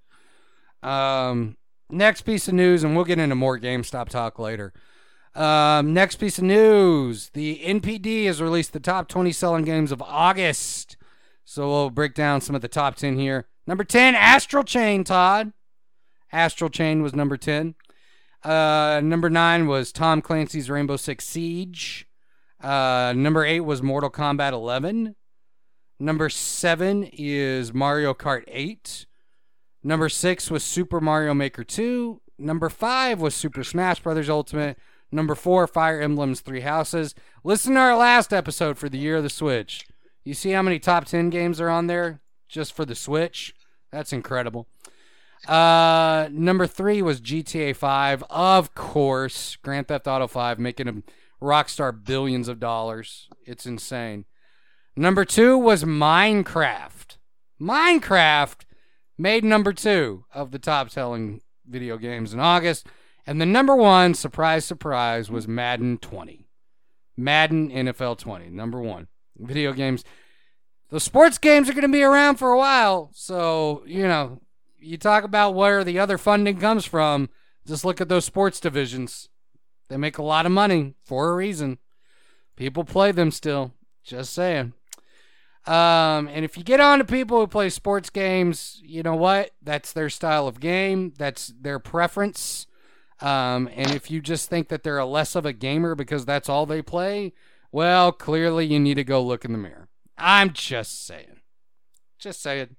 [SPEAKER 4] Next piece of news, and we'll get into more GameStop talk later. Next piece of news. The NPD has released the top 20 selling games of August. So we'll break down some of the top 10 here. Number 10, Astral Chain, Todd. Astral Chain was number 10. Number 9 was Tom Clancy's Rainbow Six Siege. Number 8 was Mortal Kombat 11. Number 7 is Mario Kart 8. Number 6 was Super Mario Maker 2. Number 5 was Super Smash Bros. Ultimate. Number 4, Fire Emblem's Three Houses. Listen to our last episode for the year of the Switch. You see how many top 10 games are on there just for the Switch? That's incredible. Number 3 was GTA 5. Of course, Grand Theft Auto 5, making a Rockstar billions of dollars. It's insane. Number 2 was Minecraft. Minecraft made number 2 of the top selling video games in August. And the number 1, surprise, surprise, was Madden 20. Madden NFL 20, number 1. Video games. The sports games are going to be around for a while. So, you talk about where the other funding comes from. Just look at those sports divisions. They make a lot of money for a reason. People play them still. Just saying. And if you get on to people who play sports games, you know what? That's their style of game. That's their preference. And if you just think that they're less of a gamer because that's all they play, well, clearly you need to go look in the mirror. I'm just saying. Just saying.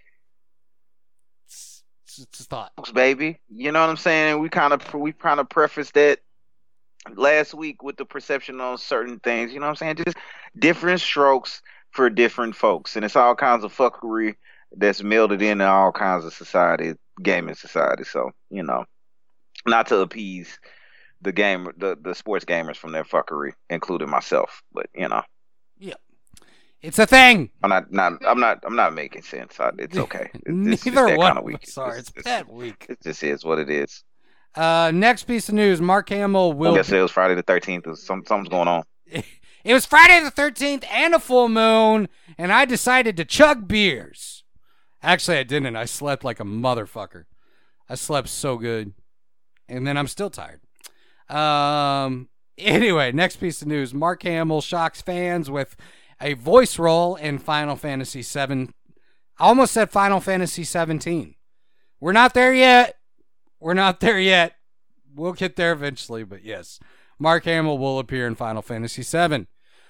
[SPEAKER 4] It's a thought.
[SPEAKER 5] Baby, you know what I'm saying? We kind of prefaced that last week with the perception on certain things. You know what I'm saying? Just different strokes for different folks, and it's all kinds of fuckery that's melded into all kinds of society, gaming society. So, not to appease the sports gamers from their fuckery, including myself, but
[SPEAKER 4] yeah, it's a thing.
[SPEAKER 5] I'm not making sense. It's okay.
[SPEAKER 4] Neither one. Kind of week. Sorry, it's that week.
[SPEAKER 5] It just is what it is.
[SPEAKER 4] Next piece of news: Mark Hamill will.
[SPEAKER 5] Yesterday was Friday the 13th. Something's going on.
[SPEAKER 4] It was Friday the 13th and a full moon, and I decided to chug beers. Actually, I didn't. I slept like a motherfucker. I slept so good. And then I'm still tired. Anyway, next piece of news. Mark Hamill shocks fans with a voice role in Final Fantasy VII. I almost said Final Fantasy 17. We're not there yet. We'll get there eventually, but yes. Mark Hamill will appear in Final Fantasy VII.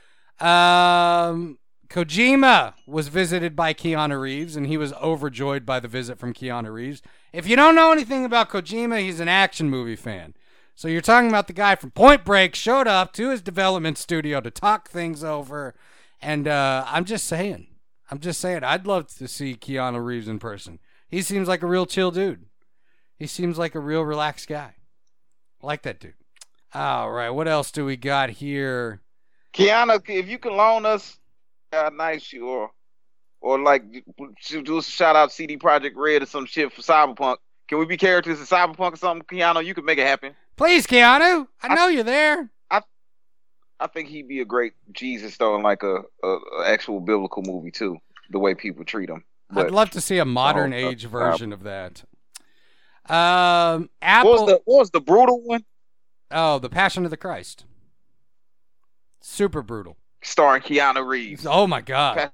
[SPEAKER 4] Kojima was visited by Keanu Reeves, and he was overjoyed by the visit from Keanu Reeves. If you don't know anything about Kojima, he's an action movie fan. So you're talking about the guy from Point Break showed up to his development studio to talk things over. And I'm just saying, I'd love to see Keanu Reeves in person. He seems like a real chill dude. He seems like a real relaxed guy. I like that dude. All right, what else do we got here?
[SPEAKER 5] Keanu, if you can loan us nice or like do a shout out CD Projekt Red or some shit for Cyberpunk. Can we be characters in Cyberpunk or something? Keanu, you can make it happen.
[SPEAKER 4] Please, Keanu. I know you're there.
[SPEAKER 5] I think he'd be a great Jesus though in like a actual biblical movie too. The way people treat him.
[SPEAKER 4] I'd love to see a modern age version of that. Apple.
[SPEAKER 5] What was the brutal one?
[SPEAKER 4] Oh, The Passion of the Christ. Super brutal.
[SPEAKER 5] Starring Keanu Reeves.
[SPEAKER 4] Oh, my God.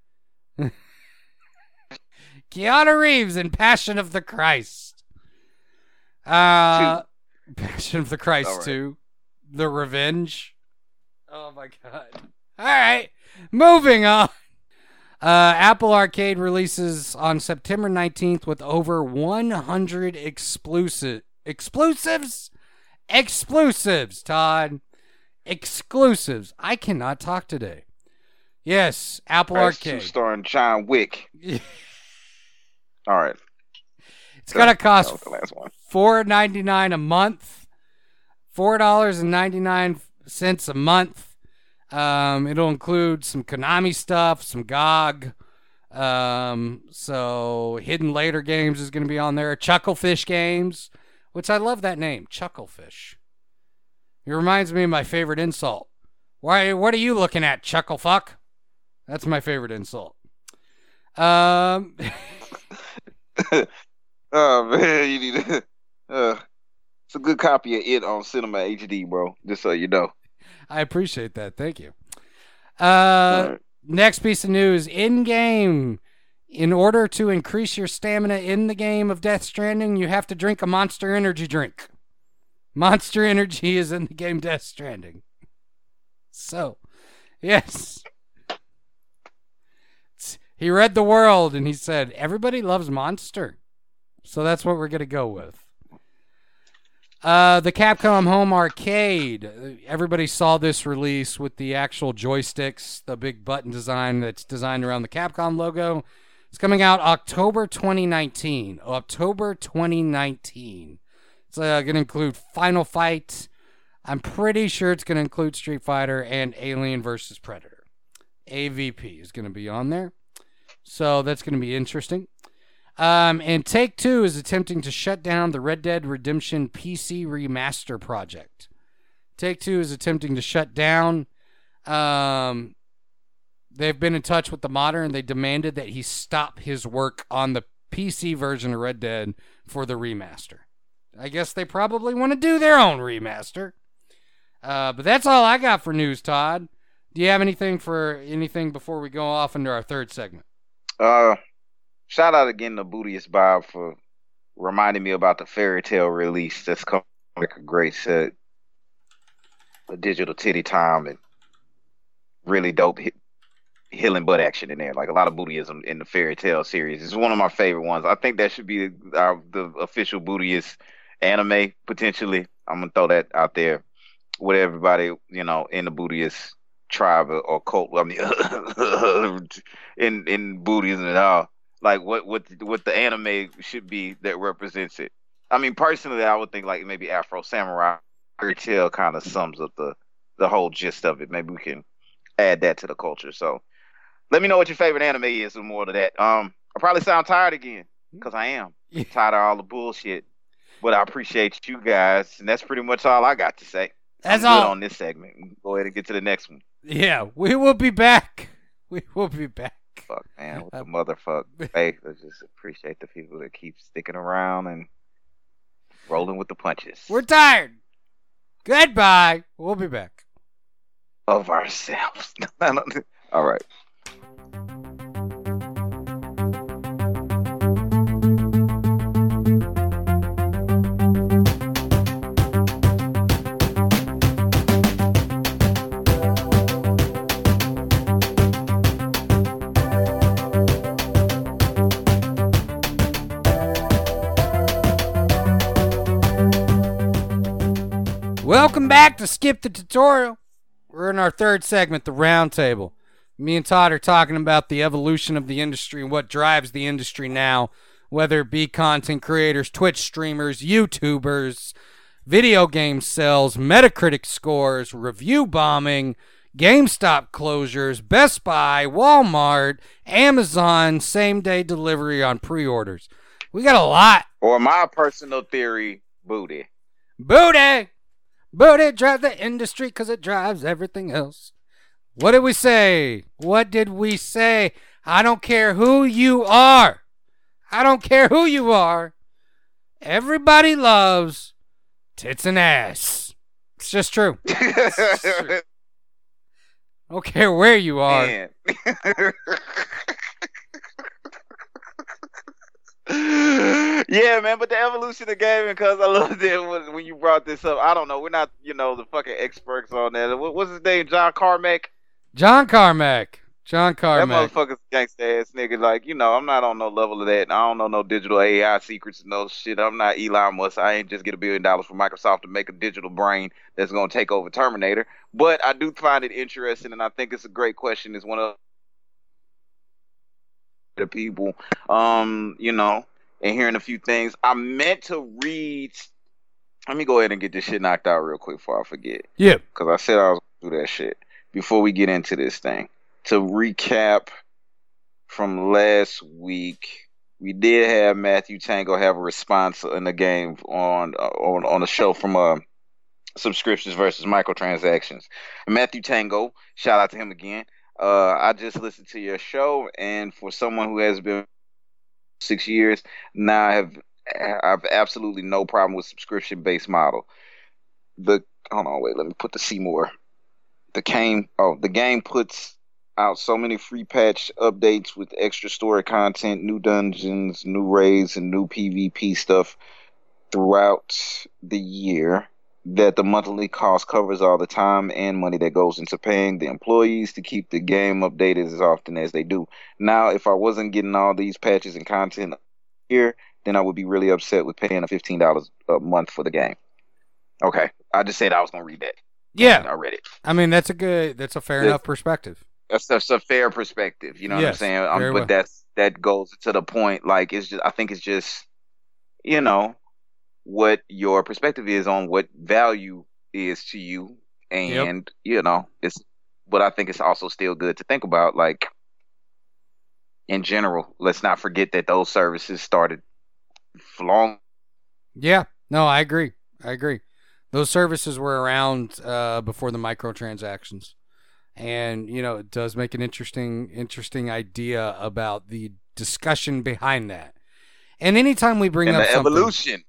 [SPEAKER 4] Keanu Reeves in Passion of the Christ. Passion of the Christ 2. The Revenge. Oh, my God. All right. Moving on. Apple Arcade releases on September 19th with over 100 exclusives, Todd. Exclusives. I cannot talk today. Yes, Apple Arcade.
[SPEAKER 5] Starring John Wick. All right.
[SPEAKER 4] It's going to cost $4.99 a month. $4.99 since a month. It'll include some Konami stuff, some GOG. So Hidden Later Games is going to be on there. Chucklefish Games, which I love that name, Chucklefish. It reminds me of my favorite insult. Why? What are you looking at, Chucklefuck? That's my favorite insult.
[SPEAKER 5] Oh man, you need to. It's a good copy of it on Cinema HD, bro. Just so you know.
[SPEAKER 4] I appreciate that. Thank you.
[SPEAKER 5] Right.
[SPEAKER 4] Next piece of news: in-game. In order to increase your stamina in the game of Death Stranding, you have to drink a Monster Energy drink. Monster Energy is in the game Death Stranding. So, yes. He read the world and he said, everybody loves Monster. So that's what we're going to go with. The Capcom Home Arcade. Everybody saw this release with the actual joysticks, the big button design that's designed around the Capcom logo. It's coming out October 2019. October 2019. It's going to include Final Fight. I'm pretty sure it's going to include Street Fighter and Alien vs. Predator. AVP is going to be on there. So that's going to be interesting. And Take-Two is attempting to shut down the Red Dead Redemption PC remaster project. Take-Two is attempting to shut down. They've been in touch with the modder and they demanded that he stop his work on the PC version of Red Dead for the remaster. I guess they probably want to do their own remaster. But that's all I got for news, Todd. Do you have anything before we go off into our third segment?
[SPEAKER 5] Shout out again to Bootiest Bob for reminding me about the Fairy Tale release. That's coming like a great set. A digital titty time and really dope healing butt action in there. Like a lot of bootyism in the Fairy Tale series. It's one of my favorite ones. I think that should be the official Bootiest anime, potentially. I'm going to throw that out there with everybody, in the Bootiest tribe or cult. I mean, in Buddhism and all. Like what the anime should be that represents it. I mean, personally, I would think like maybe Afro Samurai Fairy Tale kind of sums up the whole gist of it. Maybe we can add that to the culture. So let me know what your favorite anime is and more of that. I probably sound tired again because I am tired of all the bullshit. But I appreciate you guys, and that's pretty much all I got to say.
[SPEAKER 4] That's
[SPEAKER 5] I'm good
[SPEAKER 4] all
[SPEAKER 5] on this segment. Go ahead and get to the next one.
[SPEAKER 4] Yeah, we will be back. We will be back.
[SPEAKER 5] Fuck, man, what the motherfucker. Hey, I just appreciate the people that keep sticking around and rolling with the punches.
[SPEAKER 4] We're tired. Goodbye. We'll be back.
[SPEAKER 5] Of ourselves. All right.
[SPEAKER 4] Welcome back to Skip the Tutorial. We're in our third segment, the Roundtable. Me and Todd are talking about the evolution of the industry and what drives the industry now, whether it be content creators, Twitch streamers, YouTubers, video game sales, Metacritic scores, review bombing, GameStop closures, Best Buy, Walmart, Amazon, same-day delivery on pre-orders. We got a lot.
[SPEAKER 5] Or my personal theory, booty.
[SPEAKER 4] Booty! Booty drives the industry because it drives everything else. What did we say? What did we say? I don't care who you are. I don't care who you are. Everybody loves tits and ass. It's just true. It's just true. I don't care where you are.
[SPEAKER 5] Man. Yeah, man, but the evolution of gaming, because I loved it when you brought this up. I don't know. We're not, the fucking experts on that. What's his name? John Carmack?
[SPEAKER 4] John Carmack. That
[SPEAKER 5] motherfucker's gangsta ass nigga. Like, I'm not on no level of that. I don't know no digital AI secrets and no shit. I'm not Elon Musk. I ain't just get $1 billion from Microsoft to make a digital brain that's going to take over Terminator. But I do find it interesting, and I think it's a great question. It's one of the people, and hearing a few things. I meant to read Let me go ahead and get this shit knocked out real quick before I forget.
[SPEAKER 4] Yeah.
[SPEAKER 5] Because I said I was going to do that shit before we get into this thing. To recap from last week, we did have Matthew Tango have a response in the game on a show from subscriptions versus microtransactions. Matthew Tango, shout out to him again. I just listened to your show, and for someone who has been 6 years, now I've absolutely no problem with subscription-based model. Hold on, wait, let me put the Seymour. The game puts out so many free patch updates with extra story content, new dungeons, new raids, and new PvP stuff throughout the year that the monthly cost covers all the time and money that goes into paying the employees to keep the game updated as often as they do. Now, if I wasn't getting all these patches and content here, then I would be really upset with paying $15 a month for the game. Okay, I just said I was gonna read that.
[SPEAKER 4] Yeah,
[SPEAKER 5] I read it.
[SPEAKER 4] I mean, that's a fair enough perspective.
[SPEAKER 5] That's a fair perspective. You know what I'm saying? But
[SPEAKER 4] well.
[SPEAKER 5] that goes to the point. Like, I think it's just, what your perspective is on what value is to you, and but I think it's also still good to think about, like, in general. Let's not forget that those services started long.
[SPEAKER 4] Yeah, no, I agree. Those services were around before the microtransactions, and it does make an interesting idea about the discussion behind that. And anytime we bring up
[SPEAKER 5] evolution.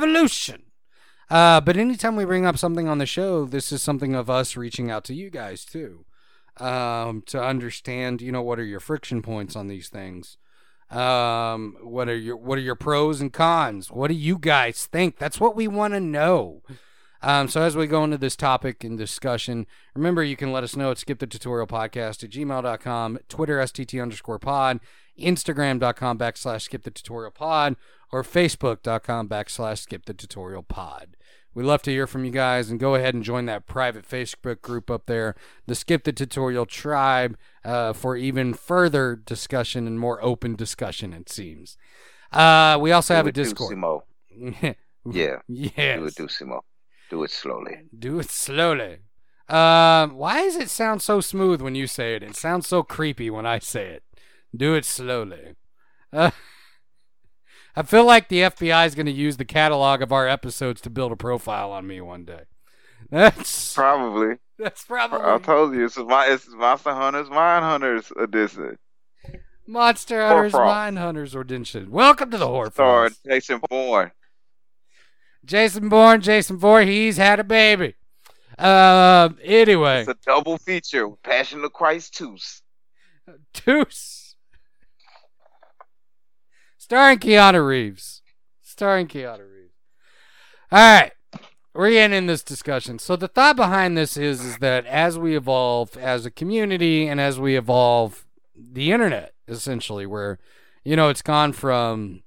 [SPEAKER 4] But anytime we bring up something on the show, this is something of us reaching out to you guys too, to understand, what are your friction points on these things? What are your pros and cons? What do you guys think? That's what we want to know. So as we go into this topic and discussion, remember you can let us know at skipthetutorialpodcast@gmail.com, Twitter STT_pod, Instagram.com/skipthetutorialpod, or Facebook.com/skipthetutorialpod. We love to hear from you guys, and go ahead and join that private Facebook group up there, the Skip the Tutorial Tribe, for even further discussion and more open discussion, it seems. We also have a Discord.
[SPEAKER 5] Yeah.
[SPEAKER 4] Yes.
[SPEAKER 5] Do it slowly.
[SPEAKER 4] Why does it sound so smooth when you say it? It sounds so creepy when I say it. Do it slowly. I feel like the FBI is going to use the catalog of our episodes to build a profile on me one day. That's
[SPEAKER 5] probably. I told you, it's Monster Hunters, Mindhunters edition.
[SPEAKER 4] Monster Hunters, Mindhunters edition. Welcome to the Horror
[SPEAKER 5] Star Jason Bourne.
[SPEAKER 4] Jason Bourne, he's had a baby. Anyway.
[SPEAKER 5] It's a double feature with Passion of the Christ
[SPEAKER 4] Toos. Starring Keanu Reeves. All right. We're getting in this discussion. So the thought behind this is that as we evolve as a community and as we evolve the internet, essentially, where, it's gone from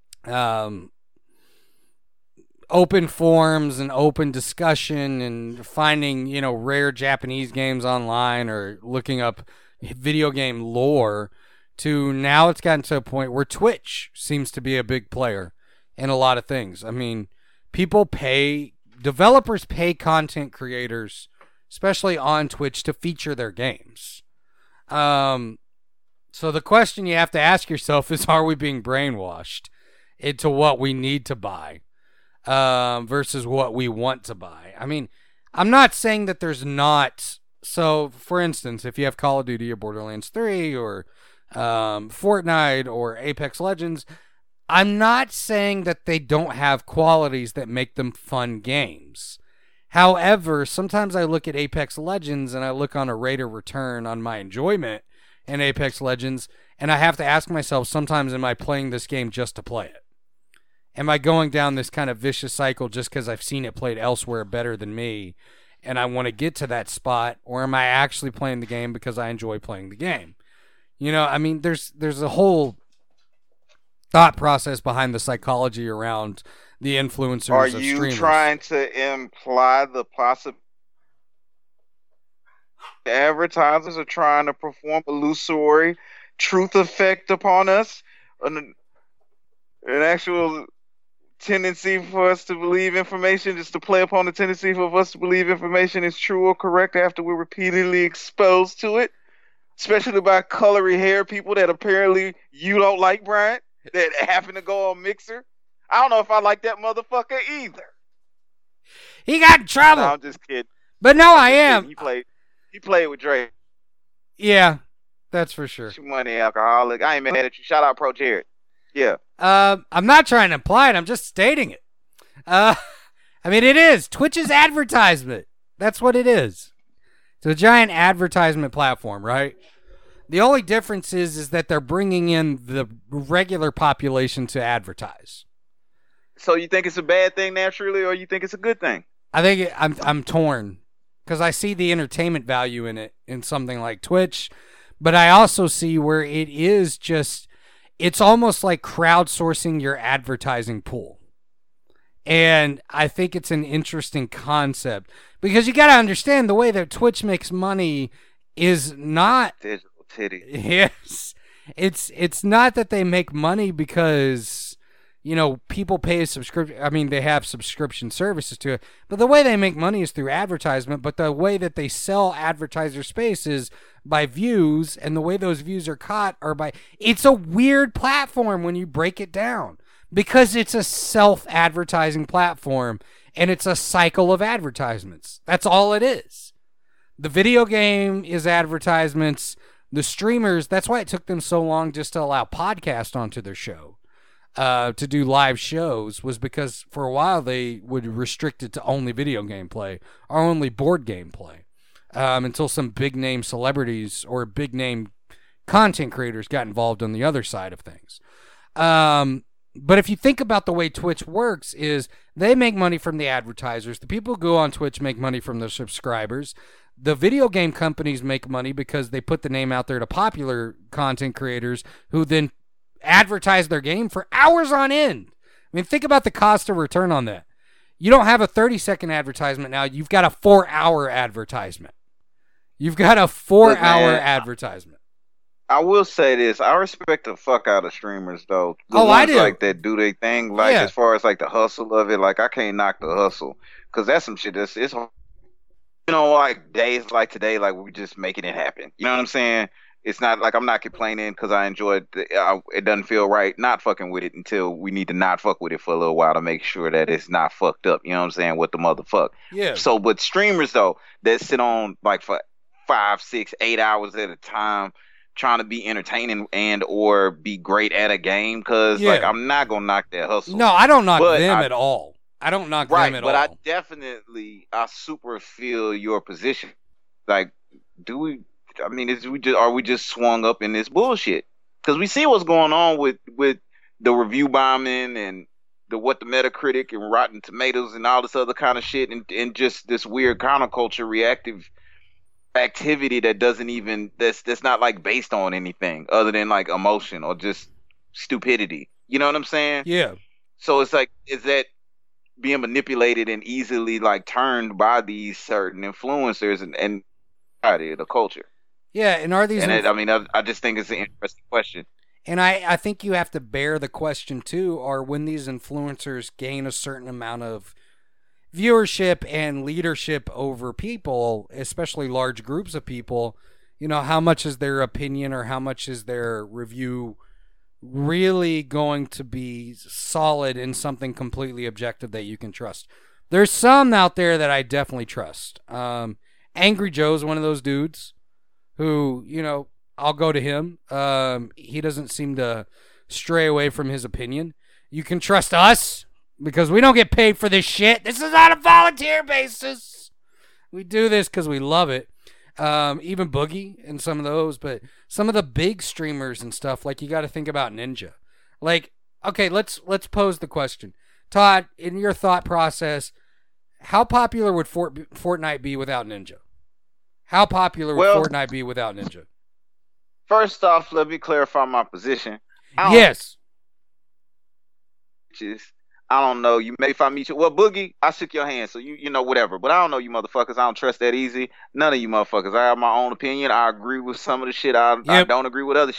[SPEAKER 4] open forums and open discussion and finding, rare Japanese games online or looking up video game lore, to now it's gotten to a point where Twitch seems to be a big player in a lot of things. I mean, developers pay content creators, especially on Twitch, to feature their games. So the question you have to ask yourself is, are we being brainwashed into what we need to buy versus what we want to buy? I mean, I'm not saying that there's not. So, for instance, if you have Call of Duty or Borderlands 3 or Fortnite or Apex Legends, I'm not saying that they don't have qualities that make them fun games. However, sometimes I look at Apex Legends and I look on a rate of return on my enjoyment in Apex Legends, and I have to ask myself sometimes, am I playing this game just to play it? Am I going down this kind of vicious cycle just because I've seen it played elsewhere better than me and I want to get to that spot, or am I actually playing the game because I enjoy playing the game? I mean, there's a whole thought process behind the psychology around the influencers of streamers.
[SPEAKER 5] Are you trying to imply the possibility advertisers are trying to perform illusory truth effect upon us? An actual tendency for us to believe information, just to play upon the tendency for us to believe information is true or correct after we're repeatedly exposed to it, especially by colory hair people that apparently you don't like, Brian, that happen to go on Mixer. I don't know if I like that motherfucker either.
[SPEAKER 4] He got in trouble.
[SPEAKER 5] No, I'm just kidding.
[SPEAKER 4] But no, I am.
[SPEAKER 5] He played with Drake.
[SPEAKER 4] Yeah, that's for sure.
[SPEAKER 5] Money alcoholic. I ain't mad at you. Shout out Pro Jared. Yeah.
[SPEAKER 4] I'm not trying to imply it. I'm just stating it. I mean, it is Twitch's advertisement. That's what it is. It's a giant advertisement platform, right? The only difference is that they're bringing in the regular population to advertise.
[SPEAKER 5] So you think it's a bad thing naturally, or you think it's a good thing?
[SPEAKER 4] I think I'm torn because I see the entertainment value in it in something like Twitch, but I also see where it is just, it's almost like crowdsourcing your advertising pool. And I think it's an interesting concept because you got to understand the way that Twitch makes money is not
[SPEAKER 5] digital titty.
[SPEAKER 4] Yes. It's not that they make money because, you know, people pay a subscription. I mean, they have subscription services to it, but the way they make money is through advertisement. But the way that they sell advertiser space is by views, and the way those views are caught are by. It's a weird platform when you break it down because it's a self-advertising platform and it's a cycle of advertisements. That's all it is. The video game is advertisements. The streamers. That's why it took them so long just to allow podcasts onto their show. To do live shows was because for a while they would restrict it to only video game play or only board game play until some big name celebrities or big name content creators got involved on the other side of things. But if you think about the way Twitch works is they make money from the advertisers. The people who go on Twitch make money from their subscribers. The video game companies make money because they put the name out there to popular content creators who then advertise their game for hours on end. I mean, think about the cost of return on that. You don't have a 30-second advertisement now. You've got a 4-hour advertisement. You've got a 4-hour advertisement.
[SPEAKER 5] I will say this. I respect the fuck out of streamers, though.
[SPEAKER 4] I do.
[SPEAKER 5] Like, that do their thing. Like, as far as, like, the hustle of it, like, I can't knock the hustle. Because that's some shit it's, you know, like, days like today, like, we're just making it happen. You know what I'm saying? It's not like I'm not complaining because I enjoyed it. Doesn't feel right not fucking with it until we need to not fuck with it for a little while to make sure that it's not fucked up. You know what I'm saying? What the motherfuck.
[SPEAKER 4] Yeah.
[SPEAKER 5] So, but streamers though that sit on like for 5, 6, 8 hours at a time trying to be entertaining and or be great at a game because like I'm not gonna knock that hustle.
[SPEAKER 4] No, I don't knock them at all. I don't knock them at all.
[SPEAKER 5] But I super feel your position. Like, I mean, are we just swung up in this bullshit? Because we see what's going on with the review bombing and what the Metacritic and Rotten Tomatoes and all this other kind of shit and just this weird counterculture reactive activity that doesn't even that's not like based on anything other than like emotion or just stupidity. You know what I'm saying?
[SPEAKER 4] Yeah.
[SPEAKER 5] So it's like, is that being manipulated and easily like turned by these certain influencers and the culture?
[SPEAKER 4] Yeah, and are these...
[SPEAKER 5] I just think it's an interesting question.
[SPEAKER 4] And I think you have to bear the question, too, are when these influencers gain a certain amount of viewership and leadership over people, especially large groups of people, you know, how much is their opinion or how much is their review really going to be solid in something completely objective that you can trust? There's some out there that I definitely trust. Angry Joe's one of those dudes who, you know, I'll go to him. He doesn't seem to stray away from his opinion. You can trust us because we don't get paid for this shit. This is on a volunteer basis. We do this because we love it. Even Boogie and some of those, but some of the big streamers and stuff, like you got to think about Ninja. Like, okay, let's pose the question. Todd, in your thought process, how popular would Fortnite be without Ninja? How popular would Fortnite be without Ninja?
[SPEAKER 5] First off, let me clarify my position.
[SPEAKER 4] Yes.
[SPEAKER 5] I don't know. You may if I meet you. Well, Boogie, I shook your hand, so you know whatever. But I don't know you motherfuckers. I don't trust that easy. None of you motherfuckers. I have my own opinion. I agree with some of the shit. I don't agree with other shit.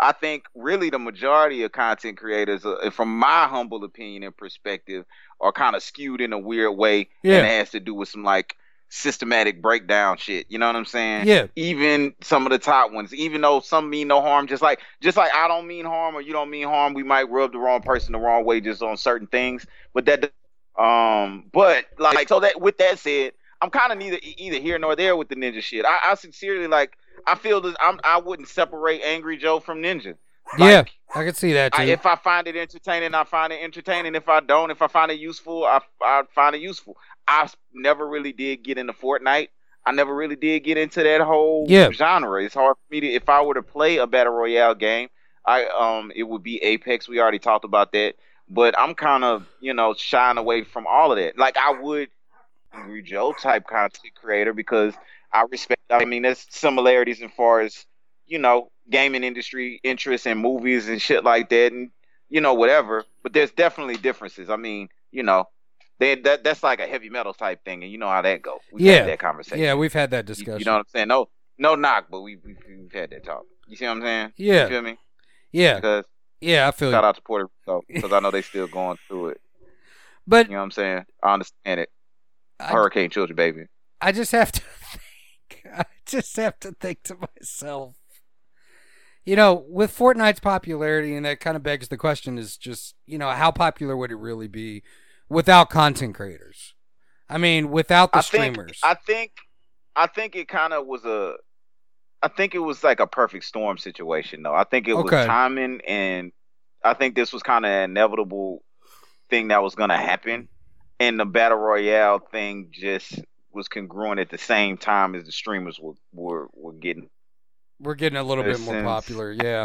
[SPEAKER 5] I think really the majority of content creators, from my humble opinion and perspective, are kind of skewed in a weird way,
[SPEAKER 4] Yeah.
[SPEAKER 5] and it has to do with some like systematic breakdown shit. You know what I'm saying?
[SPEAKER 4] Yeah.
[SPEAKER 5] Even some of the top ones, even though some mean no harm, just like I don't mean harm or you don't mean harm, we might rub the wrong person the wrong way just on certain things. But but like, so that with that said, I'm kind of either here nor there with the Ninja shit. I sincerely like. I feel that I wouldn't separate Angry Joe from Ninja.
[SPEAKER 4] Yeah,
[SPEAKER 5] Like,
[SPEAKER 4] I could see that too.
[SPEAKER 5] if I find it entertaining, I find it entertaining. If I don't, if I find it useful, I find it useful. I never really did get into Fortnite. I never really did get into that whole genre. It's hard for me to, if I were to play a battle royale game, it would be Apex. We already talked about that. But I'm kind of, shying away from all of that. Like I would Angry Joe type content creator because I respect. I mean, there's similarities as far as gaming industry interests and movies and shit like that, and whatever. But there's definitely differences. I mean, that's like a heavy metal type thing, and you know how that goes. We've had that conversation.
[SPEAKER 4] Yeah, we've had that discussion.
[SPEAKER 5] You know what I'm saying? No knock, but we've had that talk. You see what I'm saying?
[SPEAKER 4] Yeah.
[SPEAKER 5] You feel me?
[SPEAKER 4] Yeah.
[SPEAKER 5] Because
[SPEAKER 4] I feel
[SPEAKER 5] shout out to Puerto Rico because I know they still going through it.
[SPEAKER 4] But
[SPEAKER 5] you know what I'm saying? I understand it. Hurricane children, baby.
[SPEAKER 4] I just have to think. I just have to think to myself. With Fortnite's popularity, and that kind of begs the question, is just, how popular would it really be without content creators? I mean, without the streamers.
[SPEAKER 5] I think it kind of was I think it was like a perfect storm situation, though. I think it was timing, and I think this was kind of an inevitable thing that was going to happen. And the Battle Royale thing just was congruent at the same time as the streamers were getting.
[SPEAKER 4] We're getting a little bit more popular, yeah.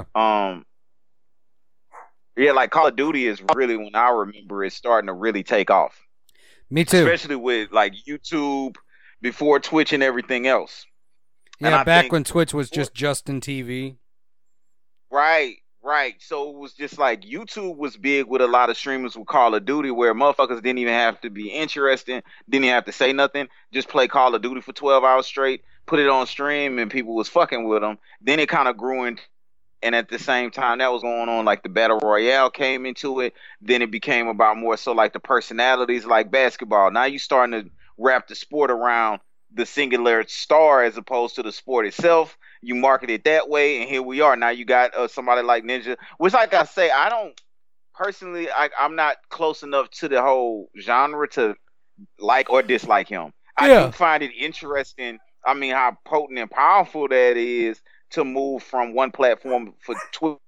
[SPEAKER 5] Yeah, like Call of Duty is really, when I remember it, starting to really take off.
[SPEAKER 4] Me too.
[SPEAKER 5] Especially with like YouTube before Twitch and everything else.
[SPEAKER 4] Yeah, back when Twitch was just Justin TV.
[SPEAKER 5] Right. So it was just like YouTube was big with a lot of streamers with Call of Duty, where motherfuckers didn't even have to be interested, didn't even have to say nothing, just play Call of Duty for 12 hours straight, put it on stream, and people was fucking with them. Then it kind of grew in, and at the same time that was going on, like the Battle Royale came into it. Then it became about more so like the personalities, like basketball. Now you starting to wrap the sport around the singular star as opposed to the sport itself. You market it that way, and here we are. Now you got somebody like Ninja, which, like I say, I don't personally, I'm not close enough to the whole genre to like or dislike him. I do find it interesting. I mean, how potent and powerful that is to move from one platform for Twitch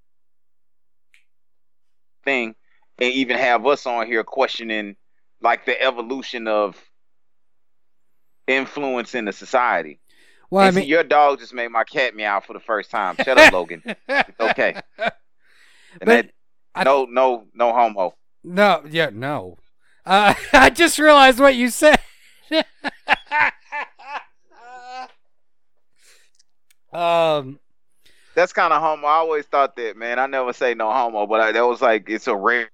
[SPEAKER 5] thing, and even have us on here questioning like the evolution of influence in the society.
[SPEAKER 4] Well, I mean,
[SPEAKER 5] your dog just made my cat meow for the first time. Shut up, Logan. It's okay. And
[SPEAKER 4] but
[SPEAKER 5] no homo.
[SPEAKER 4] No, yeah, no. I just realized what you said.
[SPEAKER 5] That's kind of homo. I always thought that, man. I never say no homo, but that was like, it's a rare.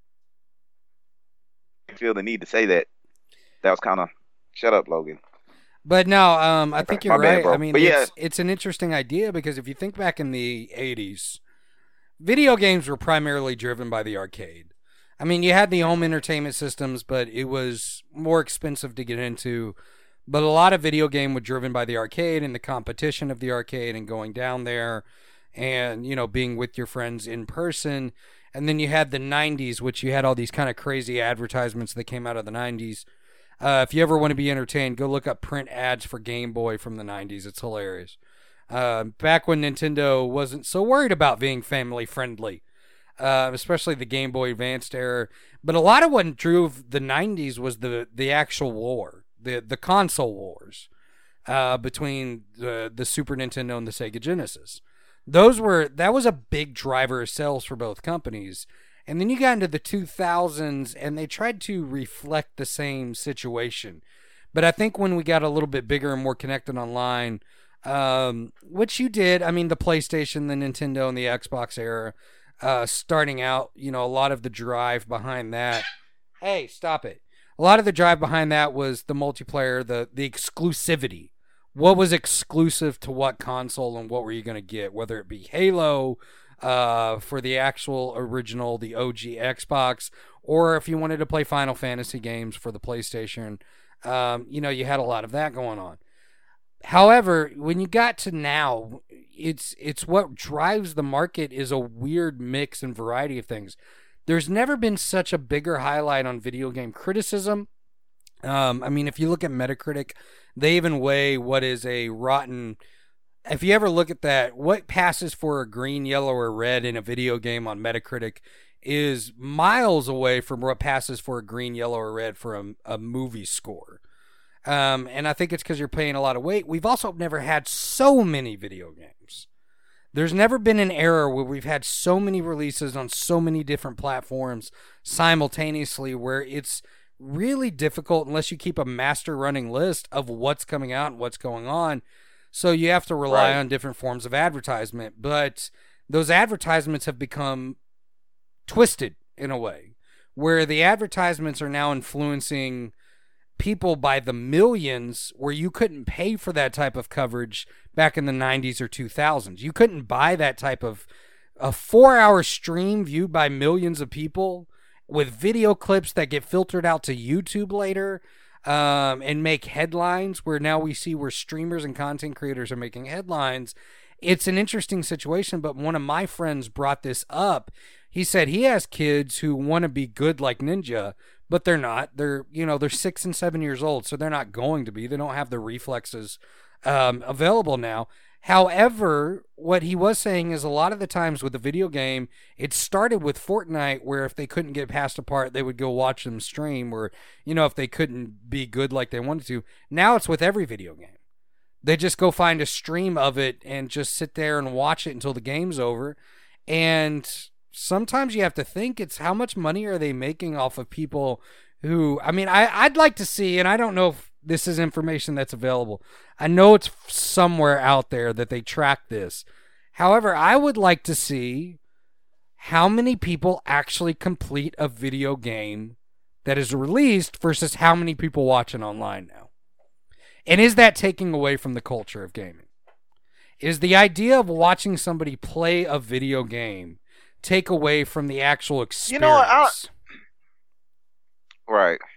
[SPEAKER 5] I feel the need to say that. That was kind of, shut up, Logan.
[SPEAKER 4] But no, I think you're right.
[SPEAKER 5] Bad,
[SPEAKER 4] I mean, it's an interesting idea because if you think back in the 80s, video games were primarily driven by the arcade. I mean, you had the home entertainment systems, but it was more expensive to get into. But a lot of video game were driven by the arcade and the competition of the arcade and going down there and, being with your friends in person. And then you had the 90s, which you had all these kind of crazy advertisements that came out of the 90s. If you ever want to be entertained, go look up print ads for Game Boy from the 90s. It's hilarious. Back when Nintendo wasn't so worried about being family friendly, especially the Game Boy Advanced era. But a lot of what drove the 90s was the actual war, the console wars between the Super Nintendo and the Sega Genesis. That was a big driver of sales for both companies. And then you got into the 2000s, and they tried to reflect the same situation. But I think when we got a little bit bigger and more connected online, which you did, I mean, the PlayStation, the Nintendo, and the Xbox era, starting out, a lot of the drive behind that. Hey, stop it. A lot of the drive behind that was the multiplayer, the exclusivity. What was exclusive to what console and what were you going to get, whether it be Halo, for the actual original, the OG Xbox, or if you wanted to play Final Fantasy games for the PlayStation, you had a lot of that going on. However, when you got to now, it's what drives the market is a weird mix and variety of things. There's never been such a bigger highlight on video game criticism. If you look at Metacritic, they even weigh what is a rotten. If you ever look at that, what passes for a green, yellow, or red in a video game on Metacritic is miles away from what passes for a green, yellow, or red for a movie score. And I think it's because you're paying a lot of weight. We've also never had so many video games. There's never been an era where we've had so many releases on so many different platforms simultaneously where it's really difficult unless you keep a master running list of what's coming out and what's going on. So you have to rely on different forms of advertisement. But those advertisements have become twisted in a way where the advertisements are now influencing people by the millions where you couldn't pay for that type of coverage back in the 90s or 2000s. You couldn't buy that type of a 4-hour stream viewed by millions of people with video clips that get filtered out to YouTube later and make headlines, where now we see where streamers and content creators are making headlines. It's an interesting situation, but one of my friends brought this up. He said he has kids who want to be good like Ninja, but they're not. They're 6 and 7 years old, so they're not going to be. They don't have the reflexes available now. However, what he was saying is a lot of the times with the video game, it started with Fortnite, where if they couldn't get past a part, they would go watch them stream, or, if they couldn't be good like they wanted to. Now it's with every video game. They just go find a stream of it and just sit there and watch it until the game's over. And sometimes you have to think, it's how much money are they making off of people who, I'd like to see, and I don't know if this is information that's available. I know it's somewhere out there that they track this. However, I would like to see how many people actually complete a video game that is released versus how many people watch it online now. And is that taking away from the culture of gaming? Is the idea of watching somebody play a video game take away from the actual experience?
[SPEAKER 5] Right.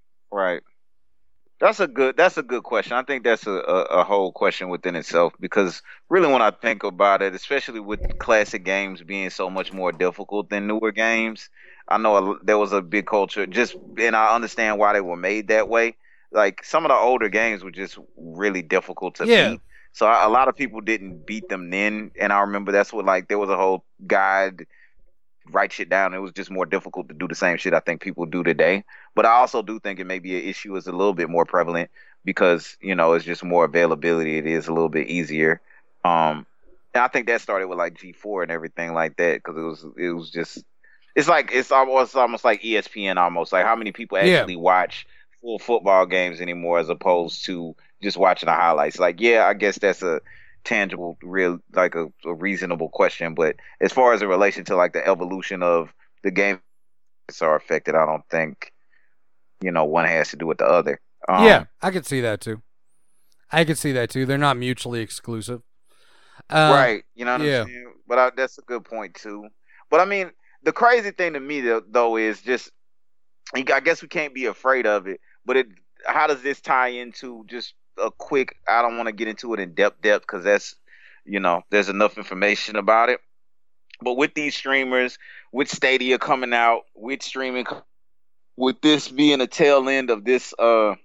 [SPEAKER 5] That's a good question. I think that's a whole question within itself, because really when I think about it, especially with classic games being so much more difficult than newer games, I know there was a big culture and I understand why they were made that way. Like some of the older games were just really difficult to beat. So a lot of people didn't beat them then. And I remember that's what, there was a whole guide, write shit down. It was just more difficult to do the same shit I think people do today. But I also do think it may be an issue is a little bit more prevalent because, it's just more availability. It is a little bit easier. And I think that started with G4 and everything like that, because it was just, it's almost like ESPN almost. Like how many people actually watch full football games anymore as opposed to just watching the highlights. I guess that's a tangible, real, a reasonable question. But as far as in relation to the evolution of the game are affected, I don't think, one has to do with the other.
[SPEAKER 4] I could see that too. They're not mutually exclusive.
[SPEAKER 5] Right. You know what I'm saying? But that's a good point too. But the crazy thing to me though is just, I guess we can't be afraid of it, but how does this tie into just a quick, I don't want to get into it in depth because that's, there's enough information about it. But with these streamers, with Stadia coming out, with streaming, with this being a tail end of this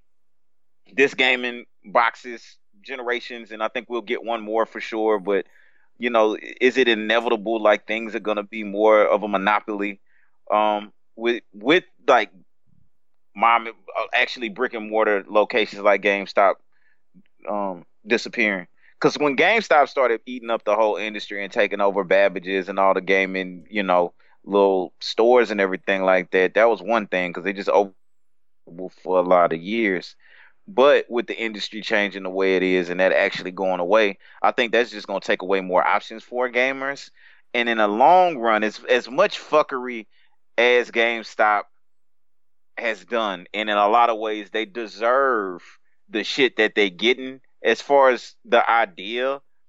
[SPEAKER 5] gaming boxes generations, and I think we'll get one more for sure, but is it inevitable things are going to be more of a monopoly with actually brick and mortar locations like GameStop disappearing? Because when GameStop started eating up the whole industry and taking over Babbage's and all the gaming, little stores and everything like that, that was one thing because they just opened for a lot of years. But with the industry changing the way it is and that actually going away, I think that's just going to take away more options for gamers. And in the long run, it's as much fuckery as GameStop has done, and in a lot of ways they deserve the shit that they getting as far as the idea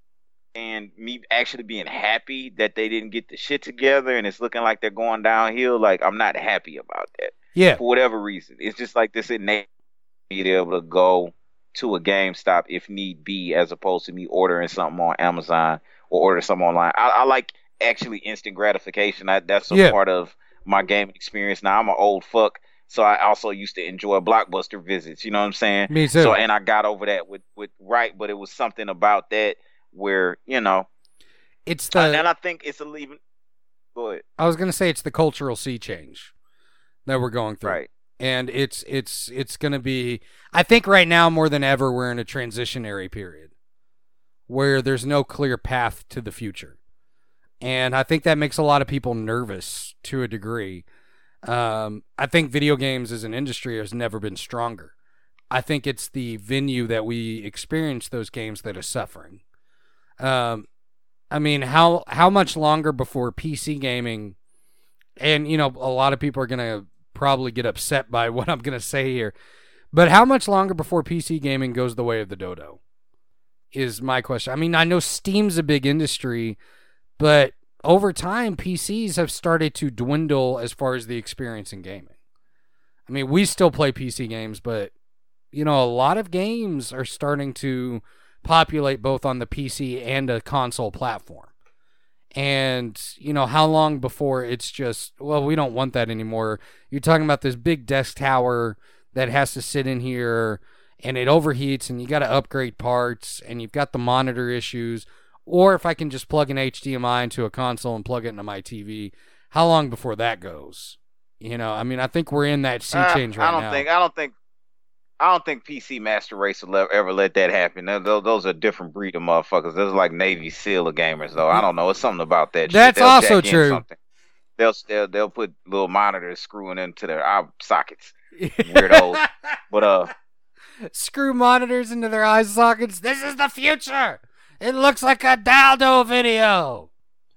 [SPEAKER 5] and me actually being happy that they didn't get the shit together and it's looking like they're going downhill, like I'm not happy about that.
[SPEAKER 4] Yeah.
[SPEAKER 5] For whatever reason. It's just like this innate me to be able to go to a GameStop if need be, as opposed to me ordering something on Amazon or ordering something online. I like actually instant gratification. That's a part of my gaming experience. Now I'm an old fuck, so I also used to enjoy Blockbuster visits. You know what I'm saying?
[SPEAKER 4] Me too.
[SPEAKER 5] So, and I got over that with right, but it was something about that where, you know,
[SPEAKER 4] it's the
[SPEAKER 5] and I think it's a even. Go ahead.
[SPEAKER 4] I was gonna say it's the cultural sea change that we're going through.
[SPEAKER 5] Right.
[SPEAKER 4] And it's going to be, I think right now more than ever, we're in a transitionary period where there's no clear path to the future. And I think that makes a lot of people nervous to a degree. I think video games as an industry has never been stronger. I think it's the venue that we experience those games that is suffering. I mean, how much longer before PC gaming, and, you know, a lot of people are going to probably get upset by what I'm going to say here, but how much longer before PC gaming goes the way of the dodo is my question. I mean, I know Steam's a big industry, but over time, PCs have started to dwindle as far as the experience in gaming. I mean, we still play PC games, but, you know, a lot of games are starting to populate both on the PC and a console platform. And, you know, how long before it's just, well, we don't want that anymore. You're talking about this big desk tower that has to sit in here and it overheats and you got to upgrade parts and you've got the monitor issues. Or if I can just plug an HDMI into a console and plug it into my TV, how long before that goes? You know, I mean, I think we're in that sea change right now.
[SPEAKER 5] I don't think PC Master Race will ever let that happen. Those are a different breed of motherfuckers. Those are like Navy SEAL gamers, though. I don't know. It's something about that.
[SPEAKER 4] That's
[SPEAKER 5] shit.
[SPEAKER 4] also true.
[SPEAKER 5] They'll put little monitors screwing into their eye sockets. Weirdos. But
[SPEAKER 4] screw monitors into their eye sockets. This is the future. It looks like a Daldo video.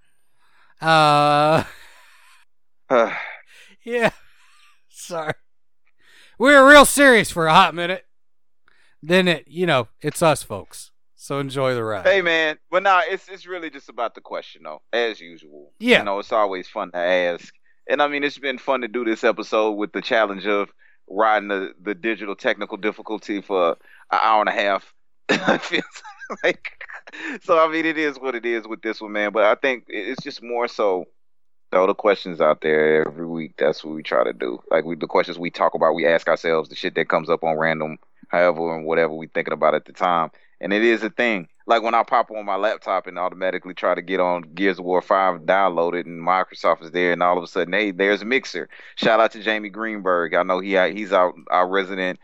[SPEAKER 4] Yeah. Sorry. We were real serious for a hot minute. Then it's us, folks. So enjoy the ride.
[SPEAKER 5] Hey, man. But nah, it's really just about the question, though, as usual.
[SPEAKER 4] Yeah.
[SPEAKER 5] You know, it's always fun to ask. And, I mean, it's been fun to do this episode with the challenge of riding the digital technical difficulty for an hour and a half. It feels like... So, I mean, it is what it is with this one, man. But I think it's just more so throw the questions out there every week. That's what we try to do. Like, the questions we talk about, we ask ourselves the shit that comes up on random, however, and whatever we thinking about at the time. And it is a thing. Like, when I pop on my laptop and automatically try to get on Gears of War 5 downloaded, and Microsoft is there, and all of a sudden, hey, there's Mixer. Shout out to Jamie Greenberg. I know he's our resident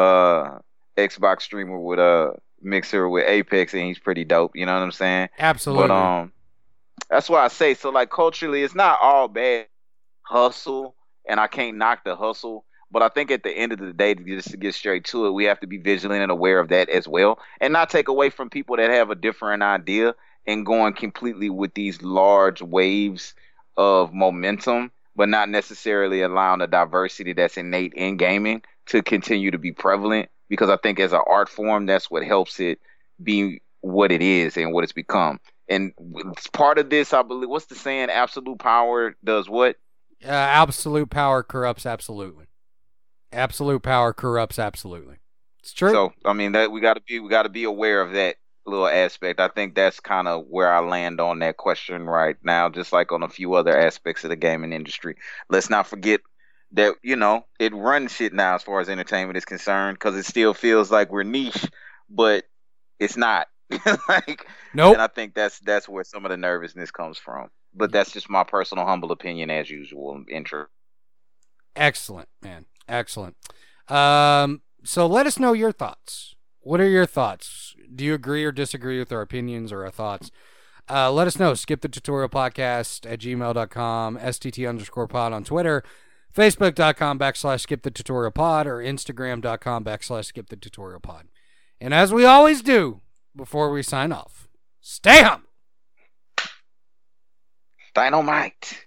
[SPEAKER 5] Xbox streamer with Mixer with Apex, and he's pretty dope. You know what I'm saying?
[SPEAKER 4] Absolutely.
[SPEAKER 5] But that's why I say, so like culturally, it's not all bad hustle, and I can't knock the hustle. But I think at the end of the day, just to get straight to it, we have to be vigilant and aware of that as well, and not take away from people that have a different idea and going completely with these large waves of momentum, but not necessarily allowing the diversity that's innate in gaming to continue to be prevalent. Because I think as an art form, that's what helps it be what it is and what it's become. And part of this, I believe, what's the saying? Absolute power does what?
[SPEAKER 4] Absolute power corrupts absolutely. Absolute power corrupts absolutely. It's true.
[SPEAKER 5] So I mean that we got to be aware of that little aspect. I think that's kind of where I land on that question right now, just like on a few other aspects of the gaming industry. Let's not forget that, you know, it runs shit now as far as entertainment is concerned, because it still feels like we're niche, but it's not. Like,
[SPEAKER 4] nope.
[SPEAKER 5] And I think that's where some of the nervousness comes from. But that's just my personal humble opinion, as usual. Intro.
[SPEAKER 4] Excellent, man. Excellent. So let us know your thoughts. What are your thoughts? Do you agree or disagree with our opinions or our thoughts? Let us know. Skip the tutorial podcast at gmail.com, STT_pod on Twitter, Facebook.com/skip the tutorial pod, or Instagram.com/skip the tutorial pod. And as we always do before we sign off, stay humble.
[SPEAKER 5] Dynamite.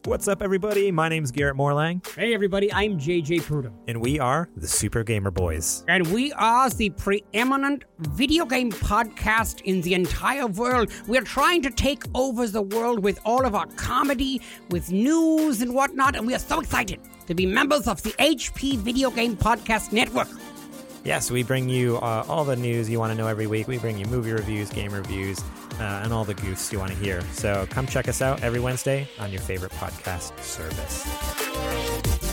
[SPEAKER 8] What's up, everybody? My name's Garrett Morlang.
[SPEAKER 9] Hey, everybody. I'm JJ Prudhomme.
[SPEAKER 8] And we are the Super Gamer Boys.
[SPEAKER 9] And we are the preeminent video game podcast in the entire world. We're trying to take over the world with all of our comedy, with news and whatnot. And we are so excited to be members of the HP Video Game Podcast Network.
[SPEAKER 8] Yes, we bring you all the news you want to know every week. We bring you movie reviews, game reviews, and all the goofs you want to hear. So come check us out every Wednesday on your favorite podcast service.